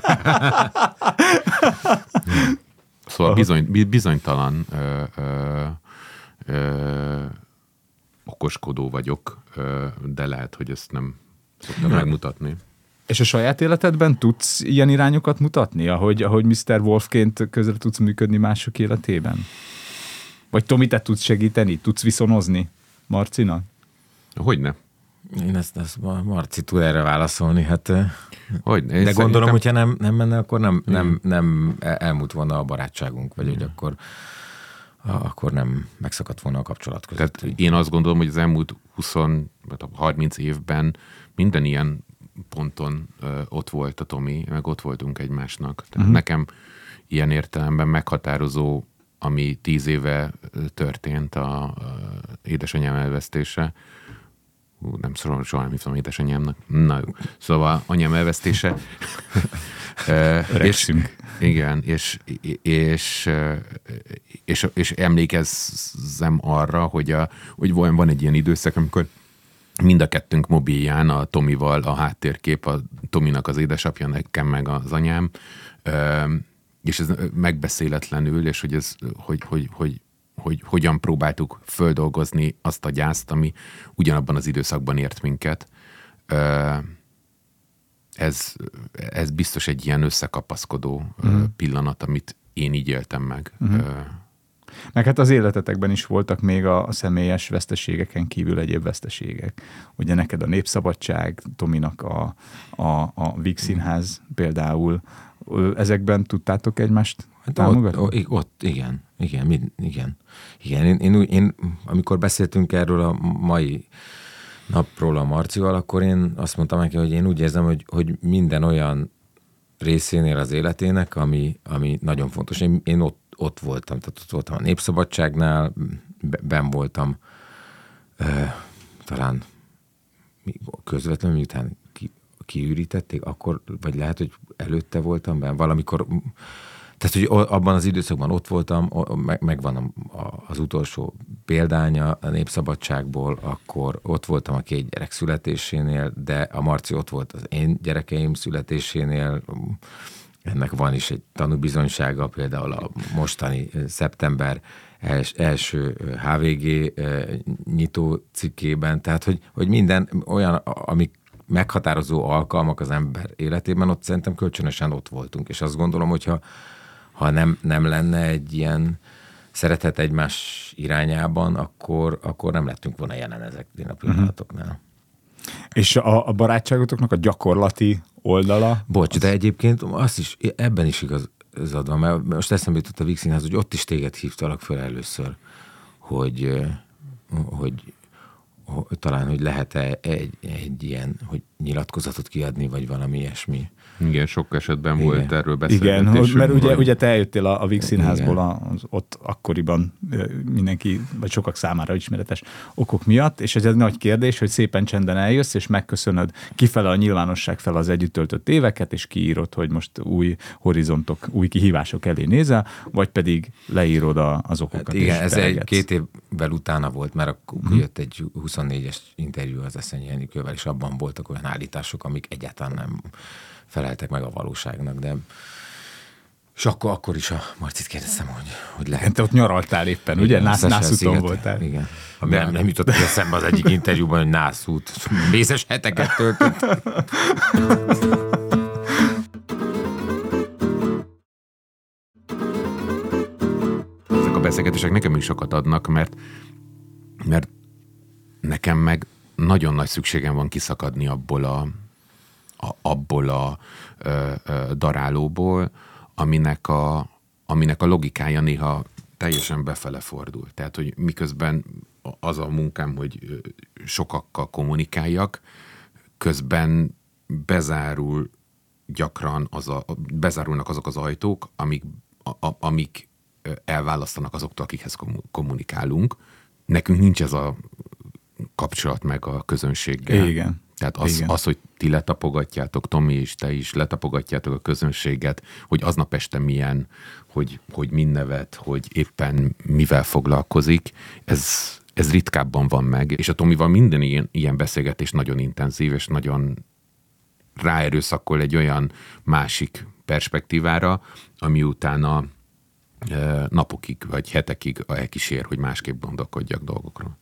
Szóval bizony, bizonytalan ö, ö, ö, okoskodó vagyok, ö, de lehet, hogy ezt nem szoktam megmutatni. És a saját életedben tudsz ilyen irányokat mutatni, ahogy, ahogy miszter Wolfként közre tudsz működni mások életében? Vagy Tomi, te tudsz segíteni? Tudsz viszonozni Marcinak? Hogyne. Én ezt, ezt Marci tud erre válaszolni, hát... Hogyne. De gondolom, szerintem... hogyha nem, nem menne, akkor nem, nem, nem elmúlt volna a barátságunk, vagy hogy akkor, akkor nem megszakadt volna a kapcsolat között. Tehát én azt gondolom, hogy az elmúlt húsz harminc évben minden ilyen ponton ö, ott volt a Tomi, meg ott voltunk egymásnak. Tehát uh-huh. nekem ilyen értelemben meghatározó, ami tíz éve történt a, a édesanyám elvesztése. Hú, nem szóval soha nem hívtam édesanyámnak. Na jó. Szóval anyám elvesztése. és, igen, és, és, és, és emlékezzem arra, hogy, a, hogy van egy ilyen időszak, amikor mind a kettőnk mobilján a Tomival a háttérkép, a Tominak az édesapja, nekem meg az anyám, és ez megbeszéletlenül, és hogy, ez, hogy, hogy, hogy, hogy hogyan próbáltuk földolgozni azt a gyászt, ami ugyanabban az időszakban ért minket. Ez, ez biztos egy ilyen összekapaszkodó uh-huh. pillanat, amit én így éltem meg. Uh-huh. Meg hát az életetekben is voltak még a, a személyes veszteségeken kívül egyéb veszteségek. Ugye neked a Népszabadság, Tominak a, a, a Víg Színház például. Ezekben tudtátok egymást hát támogatni? Ott, ott, ott igen, igen, mind, igen. igen. Én, én, én, amikor beszéltünk erről a mai napról a Marcival, akkor én azt mondtam neki, hogy én úgy érzem, hogy, hogy minden olyan részénél az életének, ami, ami nagyon fontos. Én, én ott, ott voltam, tehát ott voltam a Népszabadságnál, benn voltam, euh, talán közvetlenül, miután ki, kiürítették, akkor, vagy lehet, hogy előtte voltam benn, valamikor, tehát, hogy abban az időszakban ott voltam, megvan az utolsó példánya a Népszabadságból, akkor ott voltam a két gyerek születésénél, de a Marci ott volt az én gyerekeim születésénél, ennek van is egy tanúbizonysága, például a mostani szeptember els, első há vé gé nyitó cikkében, tehát, hogy, hogy minden olyan, amik meghatározó alkalmak az ember életében, ott szerintem kölcsönösen ott voltunk, és azt gondolom, hogyha ha nem, nem lenne egy ilyen szeretet egymás irányában, akkor, akkor nem lettünk volna jelen ezeknél a pillanatoknál. Uh-huh. És a, a barátságotoknak a gyakorlati oldala? Bocs, az... de egyébként azt is, ebben is igazad van, mert most eszembe jutott a Víg Színház, hogy ott is téged hívtalak fel először, hogy, hogy, hogy talán, hogy lehet-e egy, egy ilyen, hogy nyilatkozatot kiadni, vagy valami ilyesmi. Igen, sok esetben igen. volt erről beszélgetésünk. Igen, mert ugye, ugye te eljöttél a, a Víg Színházból az ott akkoriban mindenki, vagy sokak számára ismeretes okok miatt, és ez egy nagy kérdés, hogy szépen csenden eljössz, és megköszönöd kifele a nyilvánosság fel az együtt töltött éveket, és kiírod, hogy most új horizontok, új kihívások elé nézel, vagy pedig leírod a, az okokat. Hát igen, ez egy két évvel utána volt, mert akkor hmm. jött egy huszonnégyes interjú az Eszenyi Enikővel, és abban voltak olyan állítások, amik egyáltalán nem feleltek meg a valóságnak, de és akkor, akkor is a Marcit kérdeztem, hogy, hogy lehet. Te ott nyaraltál éppen, igen, ugye? Nászúton voltál. Igen. Nem, nem jutott eszembe az egyik interjúban, hogy Nászút. Mézes heteket töltött. Ezek a beszélgetések nekem is sokat adnak, mert, mert nekem meg nagyon nagy szükségem van kiszakadni abból a A, abból a ö, ö, darálóból, aminek a, aminek a logikája néha teljesen befele fordul. Tehát, hogy miközben az a munkám, hogy sokakkal kommunikáljak, közben bezárul gyakran az a, bezárulnak azok az ajtók, amik, a, amik elválasztanak azoktól, akikhez kommunikálunk. Nekünk nincs ez a kapcsolat meg a közönséggel. Igen. Tehát az, az, hogy ti letapogatjátok, Tomi és te is letapogatjátok a közönséget, hogy aznap este milyen, hogy, hogy min nevet, hogy éppen mivel foglalkozik, ez, ez ritkábban van meg. És a Tomival minden ilyen, ilyen beszélgetés nagyon intenzív, és nagyon ráerőszakol egy olyan másik perspektívára, ami utána e, napokig vagy hetekig elkísér, hogy másképp gondolkodjak dolgokról.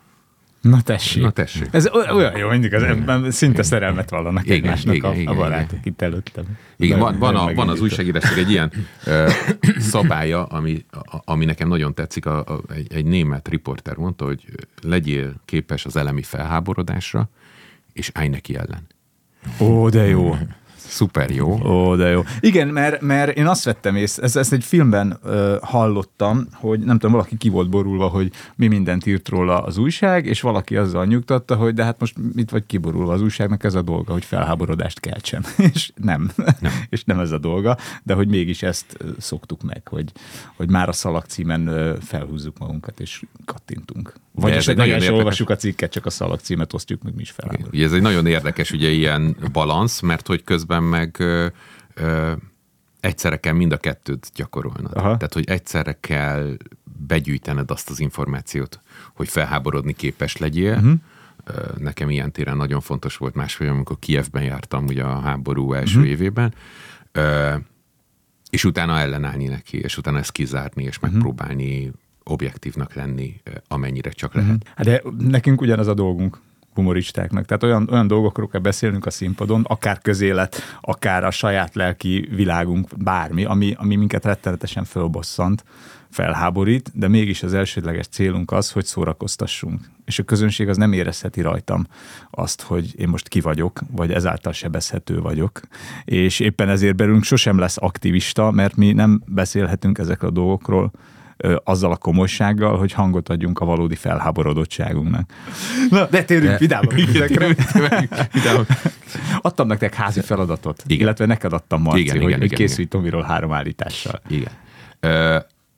Na tessék. Na tessék. Ez olyan jó, mindig az ebben szinte szerelmet vallanak igen, egymásnak igen, a, igen, a barátok igen. Itt előttem. Igen, van, van, a, van az újságírásnak egy ilyen ö, szabálya, ami, a, ami nekem nagyon tetszik. A, a, egy, egy német riporter mondta, hogy legyél képes az elemi felháborodásra, és állj neki ellen. Ó, de jó. Szuper jó. Ó, de jó. Igen, mert, mert én azt vettem észre, ezt, ezt egy filmben uh, hallottam, hogy nem tudom, valaki ki volt borulva, hogy mi mindent írt róla az újság, és valaki azzal nyugtatta, hogy de hát most mit vagy kiborulva az újságnak, ez a dolga, hogy felháborodást keltsen. És nem. nem. És nem ez a dolga, de hogy mégis ezt szoktuk meg, hogy, hogy már a szalagcímen felhúzzuk magunkat, és kattintunk. Vagy esetleg olvassuk a cikket, csak a szalagcímet osztjuk, meg mi is felháborodunk. Ugye ez egy nagyon érdekes ugye ilyen balansz, mert hogy közben meg ö, ö, egyszerre kell mind a kettőt gyakorolnod. Aha. Tehát, hogy egyszerre kell begyűjtened azt az információt, hogy felháborodni képes legyél. Uh-huh. Nekem ilyen téren nagyon fontos volt másfél, amikor Kijevben jártam ugye a háború első uh-huh. évében, ö, és utána ellenállni neki, és utána ezt kizárni, és uh-huh. megpróbálni objektívnak lenni, amennyire csak lehet. Uh-huh. Hát de nekünk ugyanaz a dolgunk, humoristáknak. Tehát olyan, olyan dolgokról kell beszélnünk a színpadon, akár közélet, akár a saját lelki világunk, bármi, ami, ami minket rettenetesen fölbosszant, felháborít, de mégis az elsődleges célunk az, hogy szórakoztassunk. És a közönség az nem érezheti rajtam azt, hogy én most ki vagyok, vagy ezáltal sebezhető vagyok. És éppen ezért belünk sosem lesz aktivista, mert mi nem beszélhetünk ezekről a dolgokról ö, azzal a komolysággal, hogy hangot adjunk a valódi felháborodottságunknak. Na, de térjünk vidámabb ezekre. Adtam nektek házi feladatot, igen. Illetve neked adtam, Marci, igen, hogy, igen, hogy igen, készülj igen. Tomiról három állítással. Igen. Ö,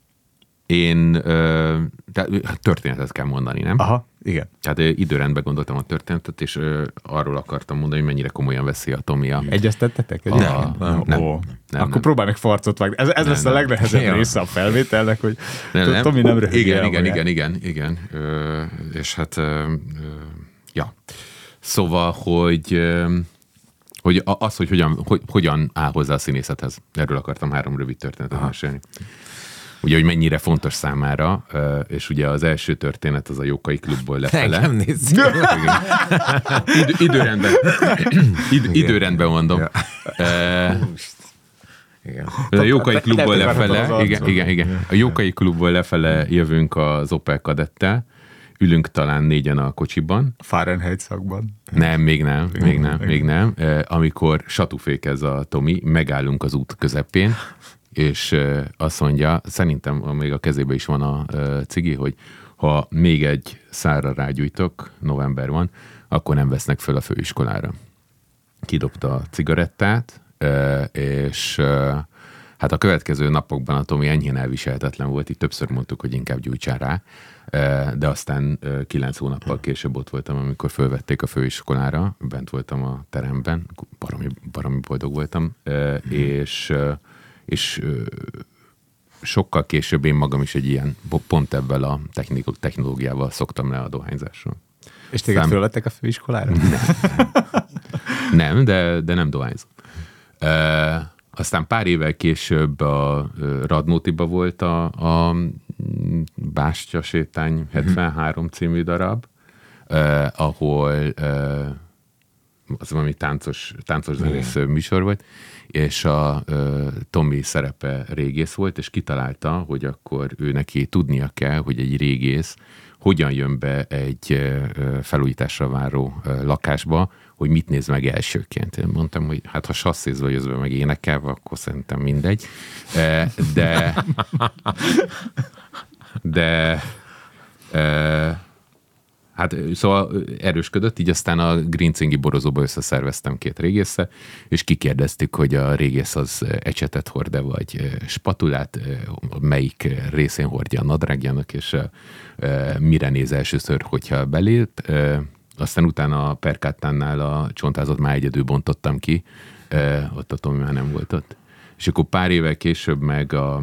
én ö, történetet kell mondani, nem? Aha, igen. Tehát ö, időrendben gondoltam a történetet, és ö, arról akartam mondani, hogy mennyire komolyan veszi a Tomi a... Egyeztettetek? A, nem, nem, nem, Ó, nem. Akkor nem. Próbálj meg farcot vágni. Ez, ez nem, lesz a legnehezebb nem. része a felvételnek, hogy nem, nem. Tomi nem röhögje igen, el igen, igen, igen, igen, ö, és hát, ö, ö, ja. Szóval, hogy... Ö, hogy az, hogy hogyan, hogy hogyan áll hozzá a színészethez. Erről akartam három rövid történetet mesélni. Ugye, hogy mennyire fontos számára, és ugye az első történet az a Jókai klubból lefele. Nem nézzük. Idő, időrendben. Id, időrendben mondom. Ja. E, igen. A Jókai klubból lefele, igen, igen, igen. A Jókai klubból lefele jövünk az Opel Kadettel, ülünk talán négyen a kocsiban. Fahrenheit szakban. Nem, még nem, még nem, még nem. Amikor satúfékez a Tomi, megállunk az út közepén, és azt mondja, szerintem még a kezében is van a cigi, hogy ha még egy szárra rágyújtok, november van, akkor nem vesznek föl a főiskolára. Kidobta a cigarettát, és hát a következő napokban a Tomi enyhén elviselhetetlen volt, így többször mondtuk, hogy inkább gyújtsál rá, de aztán kilenc hónappal később ott voltam, amikor fölvették a főiskolára, bent voltam a teremben, baromi, baromi boldog voltam, és, és sokkal később én magam is egy ilyen, pont ebben a technológiával szoktam le a dohányzásról. És téged Szám... fölvettek a főiskolára? Nem, nem de, de nem dohányzom. Aztán pár évvel később a Radnótiba volt a, a Bástya sétány hetvenhárom című darab, eh, ahol eh, az valami táncos, táncos zenész műsor volt, és a eh, Tomi szerepe régész volt, és kitalálta, hogy akkor ő neki tudnia kell, hogy egy régész hogyan jön be egy eh, felújításra váró eh, lakásba, hogy mit néz meg elsőként. Én mondtam, hogy hát ha sasszézva jössz be meg énekelve, akkor szerintem mindegy. De de hát szóval erősködött, így aztán a Grincingi borozóba összeszerveztem két régészre, és kikérdeztük, hogy a régész az ecsetet hord-e, vagy spatulát, melyik részén hordja a nadrágjának, és mire néz elsőször, hogyha belép. Aztán utána a Perkáttánál a csontázott már egyedül bontottam ki, ott a Tomi már nem volt ott. És akkor pár évvel később meg a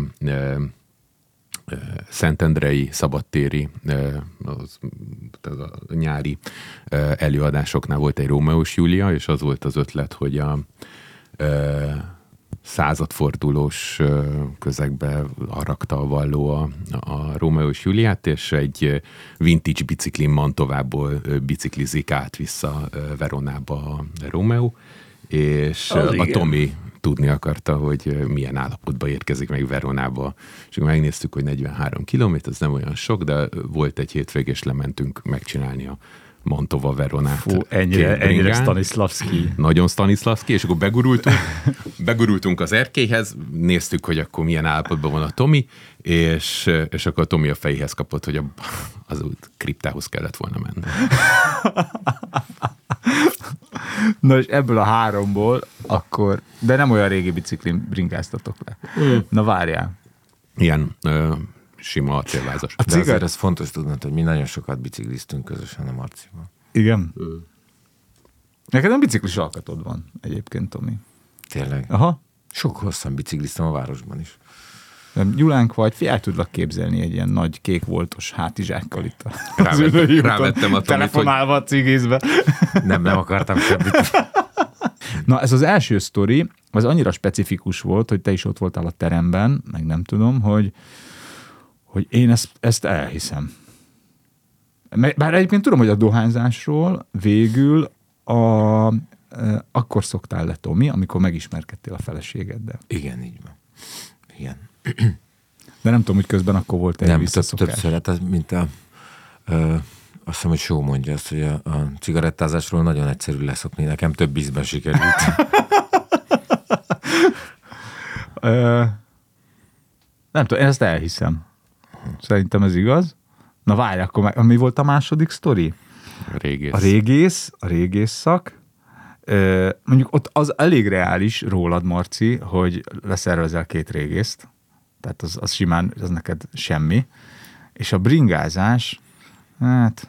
szentendrei, szabadtéri, az, az a nyári előadásoknál volt egy Rómeós Júlia, és az volt az ötlet, hogy a századfordulós közegbe haragta a valló a, a Rómeós Júliát, és egy vintage biciklin Mantovából biciklizik át vissza Veronába a Rómeó, és az a igen. Tomi tudni akarta, hogy milyen állapotba érkezik meg Veronába. És akkor megnéztük, hogy negyvenhárom kilométer, ez nem olyan sok, de volt egy hétvég, és lementünk megcsinálni a Mantova-Veronát. Fú, ennyire, ennyire Stanislavski. Nagyon Stanislavski, és akkor begurultunk, begurultunk az erkélyhez, néztük, hogy akkor milyen állapotban van a Tomi, és, és akkor a Tomi a fejéhez kapott, hogy a, az úgy kriptához kellett volna menni. Na és ebből a háromból akkor, de nem olyan régi biciklin bringáztatok le. Mm. Na várjál. Ilyen ö, sima acélvázas. A cigar, ez fontos tudnod, hogy mi nagyon sokat bicikliztünk közösen a Marcival. Igen? Mm. Neked nem biciklis alkatod van egyébként, Tomi. Tényleg? Aha. Sok hosszan bicikliztem a városban is. Nem, Gyulánk vagy, el tudlak képzelni egy ilyen nagy kék voltos hátizsákkal itt a rávettem, rávettem a Tomit, telefonálva hogy... a cigizbe. Nem, nem akartam semmit. Na, ez az első sztori, az annyira specifikus volt, hogy te is ott voltál a teremben, meg nem tudom, hogy, hogy én ezt, ezt elhiszem. Bár egyébként tudom, hogy a dohányzásról végül a, akkor szoktál le, Tomi, amikor megismerkedtél a feleségeddel. Igen, így van. Igen. De nem tudom, hogy közben akkor volt egy nem, visszaszokás. Többször, hát ez mint a ö, azt hiszem, hogy Show mondja azt, hogy a, a cigarettázásról nagyon egyszerű leszokni. Nekem több ízben sikerült. Ö, nem tudom, én ezt elhiszem. Szerintem ez igaz. Na várj, akkor meg, mi volt a második sztori? A régész. A régész, a régész szak. Ö, mondjuk ott az elég reális rólad, Marci, hogy leszervezel két régészt. Tehát az, az simán, az neked semmi. És a bringázás, hát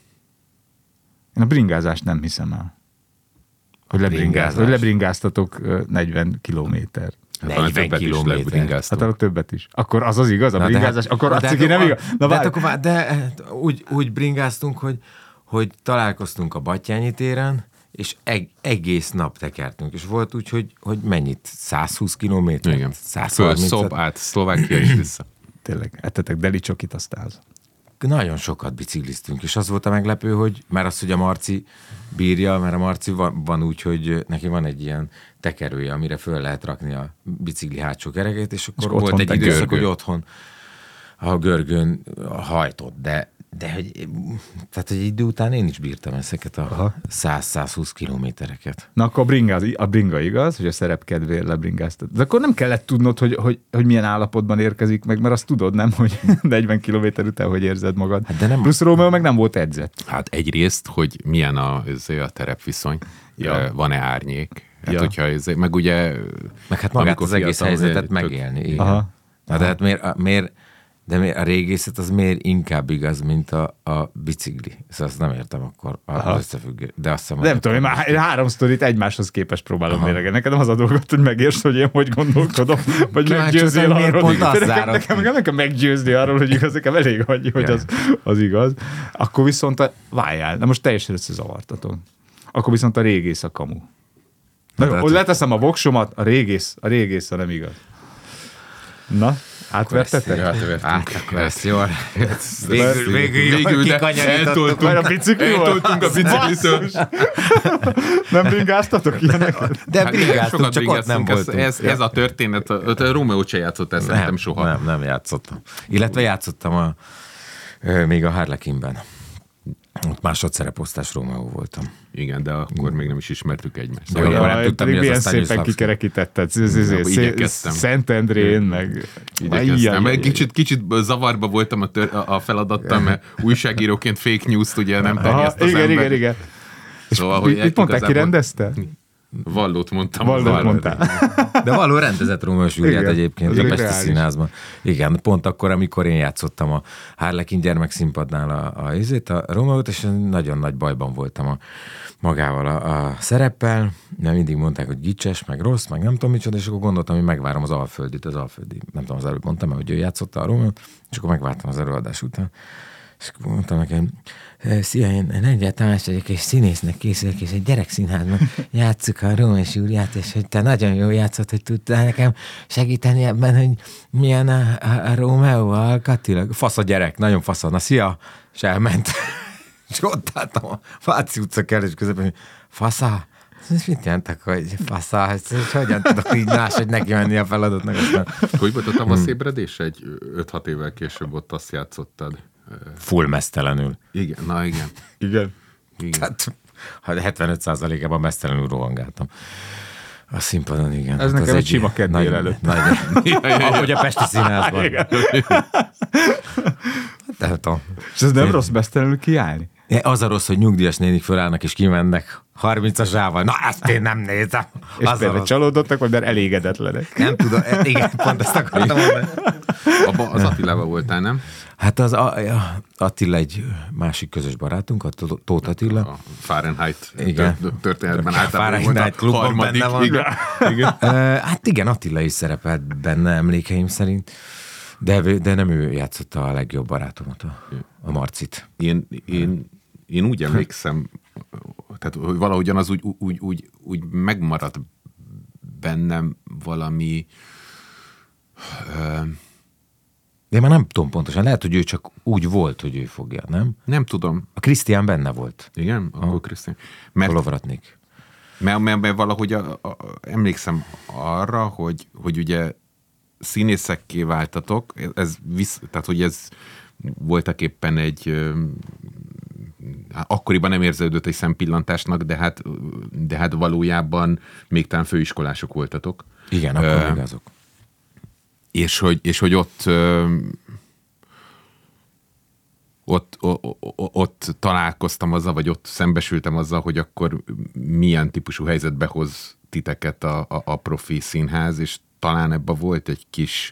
én a bringázást nem hiszem el. Hogy, lebringáz, hogy lebringáztatok negyven kilométer. negyven kilométer. Hát akkor többet is. Akkor az az igaz, a na bringázás, hát, akkor azt nem igaz. Na, de, hát akkor, de úgy, úgy bringáztunk, hogy, hogy találkoztunk a Battyányi téren, és eg, egész nap tekertünk, és volt úgy, hogy, hogy mennyit? száz húsz kilométer? Igen. száz harminc. Szob át Szlovákia és vissza. Tényleg, ettetek deli csokit, aztán az. Nagyon sokat bicikliztünk, és az volt a meglepő, hogy már az, hogy a Marci bírja, mert a Marci van, van úgy, hogy neki van egy ilyen tekerője, amire föl lehet rakni a bicikli hátsó kerekét, és akkor és volt egy időszak, hogy otthon a görgőn hajtott, de, de hogy, tehát egy idő után én is bírtam ezeket a száz-százhúsz kilométereket. Na akkor a bringa, a bringa igaz, hogy a szerep kedvéért lebringáztad. De akkor nem kellett tudnod, hogy, hogy, hogy milyen állapotban érkezik meg, mert azt tudod, nem, hogy negyven kilométer után hogy érzed magad. Hát de nem... Plusz Rómeó meg nem volt edzett. Hát egyrészt, hogy milyen a, a terepviszony, ja. Van-e árnyék. Hát ja. hogyha ez, meg ugye... Meg hát magát az egész helyzetet megélni. Igen. Aha. Na, de hát miért, miért De a régészet az miért inkább igaz, mint a, a bicikli? Szóval azt nem értem akkor az összefüggő. De azt hiszem, nem tudom, én már három sztorit egymáshoz képest próbálom mérlegelni. Neked az a dolgot, hogy megértsd, hogy én hogy gondolkodom, vagy meggyőzni arról, hogy nekem, nekem, nekem meggyőzni arról, hogy igaz, nekem elég annyi, hogy az, az igaz. Akkor viszont a, várjál, de most teljesen összezavartatok. Akkor viszont a régész a kamu. Na, jó, hogy leteszem a voksomat, a régész, a régész a nem igaz. Na? Átvertetek? Át, akkor ezt jól. Végül, végül, végül de eltoltunk a biciklitől. a biciklitől. Nem bringáztatok ilyeneket? De bringáztunk, csak ott nem voltunk. Ez, ez a történet, a Rómeó se játszott ezt szerintem soha. Nem, nem játszottam. Illetve játszottam a, még a Harlequinben. Ott másodszereposztás Rómeó voltam. Igen, de akkor még nem is ismertük egymást. De ja, nem tudtam, mi az szépen kikerekítetted. Szentendrén, meg... Igyekeztem. Kicsit, kicsit zavarba voltam a, tör, a feladattal, mert újságíróként fake news-t ugye nem terjeszt az igen, ember. Igen, igen, szóval, és mit mondták, ki rendezte? Vallót mondtam. Vallót mondtál. De Valló rendezett Rómeó és Júliát egyébként a Pesti Színházban. Igen, pont akkor, amikor én játszottam a Harlequin gyermekszínpadnál a, a, a, a Rómeót, és nagyon nagy bajban voltam a, magával a, a szereppel, de mindig mondták, hogy gicses, meg rossz, meg nem tudom micsoda, és akkor gondoltam, hogy megvárom az Alföldit, az Alföldi, nem tudom, az előbb mondtam, hogy ő játszotta a Rómeót, és akkor megvártam az előadás után. És akkor mondtam nekem, szia, én Lengyel Tamás vagyok, és színésznek készülök, és egy gyerekszínházban játsszuk a Rómeó és Júliát, és hogy te nagyon jól játszott, hogy tudtál nekem segíteni ebben, hogy milyen a, a, a Rómeó alkatilag. Fasz a gyerek, nagyon fasz a, na szia, és elment. És ott álltam a Váci utca kellés közepén, hogy fasza, ez mit jelentek, hogy fasza, és hogyan tudok így máshogy neki menni a feladatnak. Hogy volt a tavaszébredés? Egy öt-hat évvel később ott azt játszottad. Full mesztelenül. Igen, na igen. Igen. igen. Tehát hetvenöt százalékában mesztelenül rohangáltam. A színpadon, igen. Ez hát nekem egy sima kedvér előtt. Ahogy a Pesti Színházban. Nem tudom. És ez nem én... rossz mesztelenül kiállni? Az a rossz, hogy nyugdíjas nénik fölállnak és kimennek harmincasával. Na, ezt én nem nézem. És az például csalódottak, vagy mert elégedetlenek? Nem tudom, igen, pont ezt akartam mondani. Abba az Attilával voltál, nem? Hát az a, a, Attila egy másik közös barátunk, a Tóth Attila. A Fahrenheit igen. történetben általában volt a klubban harmadik. Benne van. Igen. igen. Uh, hát igen, Attila is szerepelt benne emlékeim szerint, de, de nem ő játszotta a legjobb barátomat, a, a Marcit. Én, én, én úgy emlékszem, tehát hogy valahogyan az úgy, úgy, úgy, úgy megmaradt bennem valami... Uh, De már nem tudom pontosan, lehet, hogy ő csak úgy volt, hogy ő fogja, nem? Nem tudom. A Krisztián benne volt. Igen? Akkor Krisztián. Mert, Kolovratnik. mert, mert, mert valahogy a, a, emlékszem arra, hogy, hogy ugye színészekké váltatok, ez visz, tehát hogy ez voltak éppen egy akkoriban nem érződött egy szempillantásnak, de hát, de hát valójában még talán főiskolások voltatok. Igen, akkor uh, még azok. És hogy, és hogy ott, ö, ott, o, o, ott találkoztam azzal, vagy ott szembesültem azzal, hogy akkor milyen típusú helyzetbe hoz titeket a, a, a profi színház, és talán ebben volt egy kis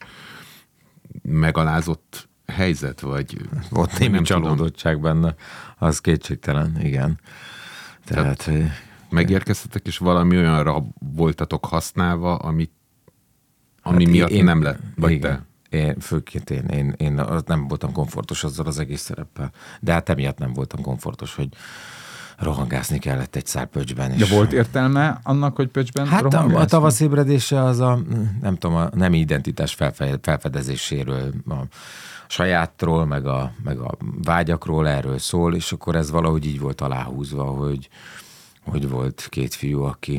megalázott helyzet, vagy... Volt némi csalódottság benne, az kétségtelen, igen. Tehát, Tehát megérkeztetek, és valami olyanra voltatok használva, amit ami hát miatt én, nem lett, vagy igen, te? Én, főként én, én, én nem voltam komfortos azzal az egész szereppel. De hát emiatt nem voltam komfortos, hogy rohangászni kellett egy szál Pöcsben is. De volt értelme annak, hogy Pöcsben hát rohangászni? A tavasz ébredése az a, nem tudom, a nemi identitás felfe, felfedezéséről, a sajátról, meg a, meg a vágyakról erről szól, és akkor ez valahogy így volt aláhúzva, hogy, hogy volt két fiú, aki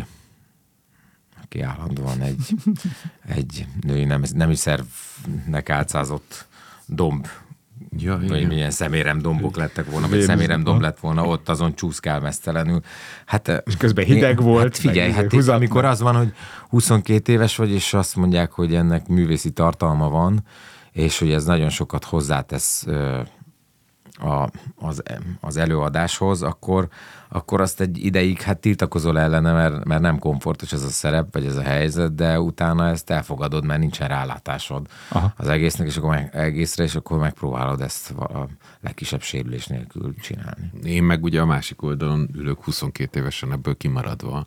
aki állandóan egy, egy női nem, nemi szervnek álcázott domb, ja, vagy milyen szeméremdombok lettek volna, vagy szeméremdomb lett volna, ott azon csúszkál mesztelenül. Hát, és közben hideg én, volt. Hát figyelj, hát itt, amikor az van, hogy huszonkét éves vagy, és azt mondják, hogy ennek művészi tartalma van, és hogy ez nagyon sokat hozzátesz a, az, az előadáshoz, akkor, akkor azt egy ideig hát tiltakozol ellene, mert, mert nem komfortos ez a szerep, vagy ez a helyzet, de utána ezt elfogadod, mert nincsen rálátásod Aha. az egésznek, és akkor meg, egészre, és akkor megpróbálod ezt a legkisebb sérülés nélkül csinálni. Én meg ugye a másik oldalon ülök huszonkét évesen ebből kimaradva.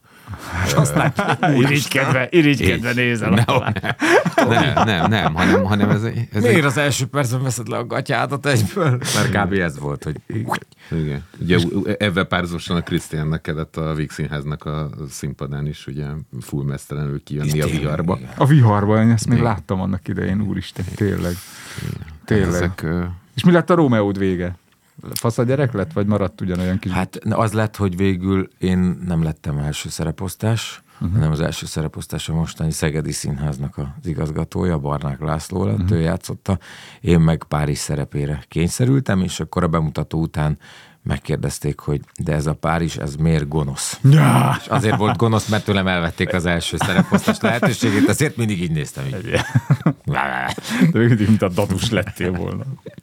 Irigykedve, irigykedve nézel. Nem, nem, nem, nem, hanem, hanem ez, ez Miért egy... az első percben veszed le a gatyádat egyből? Mert kb. Ez volt, hogy... Igen. Ugye ebben párhuzamosan a Krisztiánnak kellett a Víg Színháznak a színpadán is ugye full mesztelenül kijönni a viharba. Igen. A viharba, én ezt még igen. láttam annak idején, úristen, tényleg. Tényleg. Ezek, uh... És mi lett a Rómeód vége? Fasz a gyerek lett, vagy maradt ugyanolyan kis... Hát az lett, hogy végül én nem lettem első szereposztás, uh-huh. hanem az első szereposztás a mostani Szegedi Színháznak az igazgatója, Barnák László lett, uh-huh. ő játszotta. Én meg Párizs szerepére kényszerültem, és akkor a bemutató után megkérdezték, hogy de ez a Párizs, ez miért gonosz? Ja. És azért volt gonosz, mert tőlem elvették az első szereposztás lehetőségét, ezért mindig így néztem. Így. De mindig, mint a dadus lettél volna.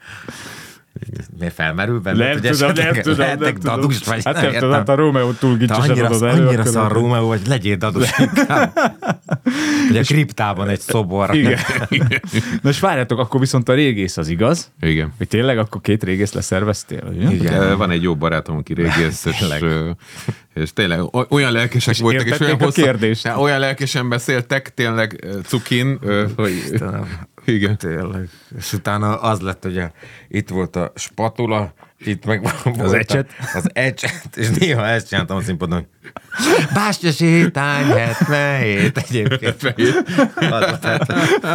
Miért felmerül benne? Nem hogy tudom, nem tudom, lehetek nem dadus, tudom. vagy hát nem, nem tudom, hát a Rómeó túl gicsesen annyira, az elő. Annyira szar Rómeó, vagy legyél dadus inkább. Ugye a kriptában egy szobor. Igen. Na és várjátok, akkor viszont a régész az igaz? Igen. Hogy tényleg akkor két régész leszerveztél? Ugye? Igen. Van egy jó barátom, aki régész, és, és tényleg olyan lelkesek és voltak, és olyan, hosszú, olyan lelkesen beszéltek, tényleg cukin, hogy... Istenem. Igen. Tényleg. És utána az lett, hogy itt volt a spatula, itt meg volt az ecset. Az ecset, és néha ezt csináltam a színpadon, hogy Bástya sétány hetvenhét egyébként. Az tehát,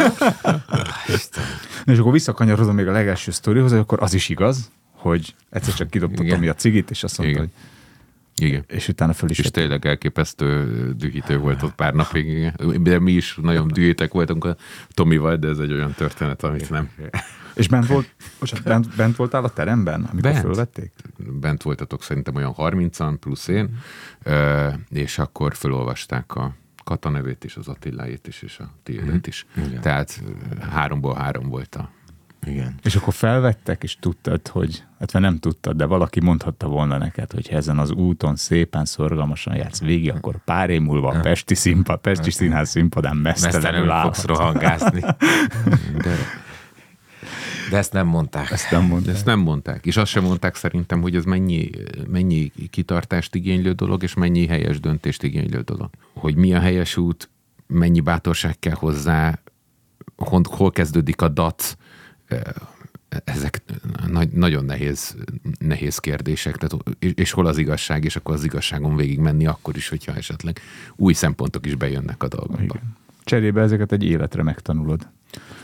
és akkor visszakanyarodom még a legelső sztorihoz, hogy akkor az is igaz, hogy egyszer csak kidobta Tomi a cigit, és azt mondta, igen. hogy igen. És utána föl is. És tényleg elképesztő dühítő volt ott pár napig. De mi is nagyon dühítek voltunk a Tomival, de ez egy olyan történet, amit nem. És bent, volt, most bent, bent voltál a teremben, amikor bent. Fölvették? Bent voltatok szerintem olyan harmincan plusz én, és akkor fölolvasták a Kata nevét is, az Attiláét is, és a tiédet is. Igen. Tehát háromból három volt a... Igen. És akkor felvettek, és tudtad, hogy, hát nem tudtad, de valaki mondhatta volna neked, hogy ezen az úton szépen, szorgalmasan játsz végig, akkor pár év múlva a Pesti, színpad, Pesti Színház színpadán mesztelenül állhatsz. fogsz rohangászni. De, de ezt nem mondták. Ezt nem mondták. Ezt nem mondták. És azt sem mondták szerintem, hogy ez mennyi, mennyi kitartást igénylő dolog, és mennyi helyes döntést igénylő dolog. Hogy mi a helyes út, mennyi bátorság kell hozzá, hol, hol kezdődik a dac, ezek nagy, nagyon nehéz, nehéz kérdések, tehát, és, és hol az igazság, és akkor az igazságon végig menni akkor is, hogyha esetleg új szempontok is bejönnek a dolgokba. Cserébe ezeket egy életre megtanulod.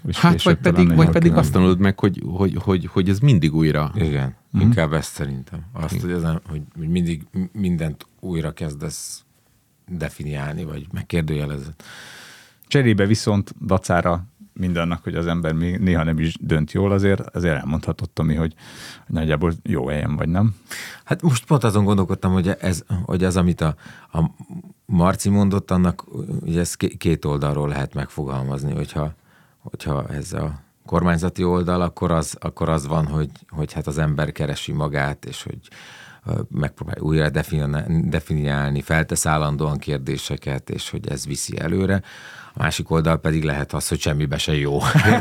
Hát vagy pedig, vagy pedig azt tanulod meg, hogy, hogy, hogy, hogy ez mindig újra. Igen, mm-hmm. inkább ezt szerintem. Azt, hogy, ezen, hogy mindig mindent újra kezdesz definiálni, vagy megkérdőjelezed. Cserébe viszont dacára mindannak, hogy az ember még néha nem is dönt jól, azért, azért elmondhatod, Tomi, hogy nagyjából jó helyen vagy, nem? Hát most pont azon gondolkodtam, hogy ez, hogy az, amit a, a Marci mondott, annak ugye ezt két oldalról lehet megfogalmazni, hogyha, hogyha ez a kormányzati oldal, akkor az, akkor az van, hogy, hogy hát az ember keresi magát, és hogy megpróbálja újra definiálni, feltesz állandóan kérdéseket, és hogy ez viszi előre. A másik oldal pedig lehet az, hogy semmibe se jó.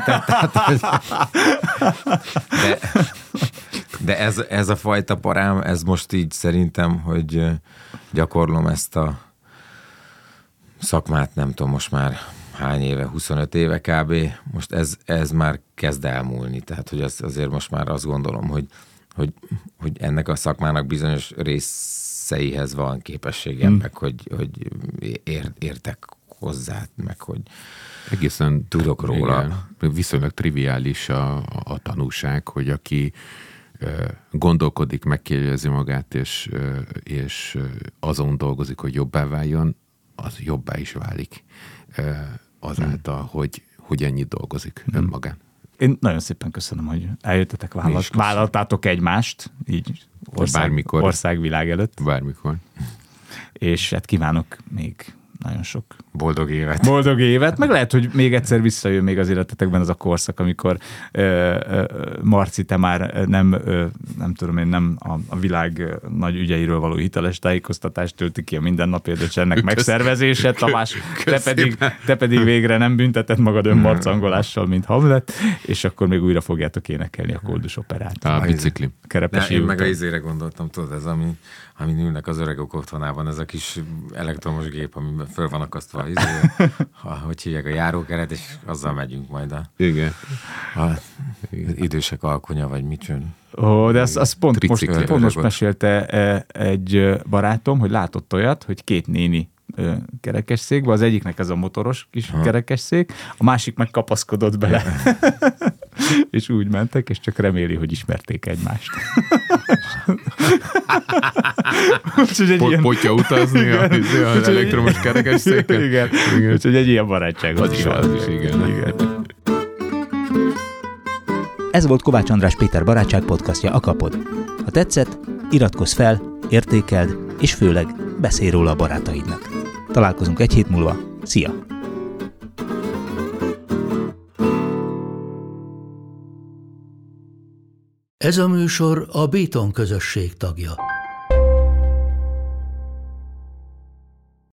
De, de ez, ez a fajta parám, ez most így szerintem, hogy gyakorlom ezt a szakmát, nem tudom, most már hány éve, huszonöt éve kb. Most ez, ez már kezd elmúlni. Tehát, hogy az, azért most már azt gondolom, hogy, hogy, hogy ennek a szakmának bizonyos részeihez van képességem, hmm. meg hogy, hogy ér, értek hozzá, meg hogy egészen tudok róla. Igen, viszonylag triviális a, a tanúság, hogy aki gondolkodik, megkérdezi magát, és, és azon dolgozik, hogy jobbá váljon, az jobbá is válik azáltal, hmm. hogy, hogy ennyit dolgozik hmm. önmagán. Én nagyon szépen köszönöm, hogy eljöttetek, vállalt, vállaltátok egymást, így ország, bármikor. országvilág előtt. Bármikor. És hát kívánok még nagyon sok boldog évet. Boldog évet, meg lehet, hogy még egyszer visszajön még az életetekben az a korszak, amikor ö, ö, Marci, te már nem, ö, nem tudom én, nem a, a világ nagy ügyeiről való hiteles tájékoztatást tölti ki a mindennapját, és ennek megszervezése, Tamás, te pedig, te pedig végre nem bünteted magad önmarcangolással, mint Hamlet, és akkor még újra fogjátok énekelni a Koldus operát. A bicikli. Kerepesi. Én meg a izére gondoltam, tudod, ez ami, amin ülnek az öregek otthonában, ez a kis elektromos gép, amiben föl van akasztva a izé, ha, hogy hívják, a járókeret, és azzal megyünk majd a, Igen. a idősek alkonya, vagy mit jön. Ó, de azt, azt pont, most, pont most mesélte egy barátom, hogy látott olyat, hogy két néni kerekesszékbe, az egyiknek ez a motoros kis ha. kerekesszék, a másik meg kapaszkodott bele. És úgy mentek, és csak reméli, hogy ismerték egymást. Egy Pot, ilyen... Potja utazni a, az elektromos kerekesszéken. Igen. Igen. Úgyhogy egy ilyen barátságot is az is, igen. igen. Ez volt Kovács András Péter barátság podcastja, a Kapod. Ha tetszett, iratkozz fel, értékeld, és főleg beszélj róla a barátaidnak. Találkozunk egy hét múlva. Szia! Ez a műsor a Béton közösség tagja.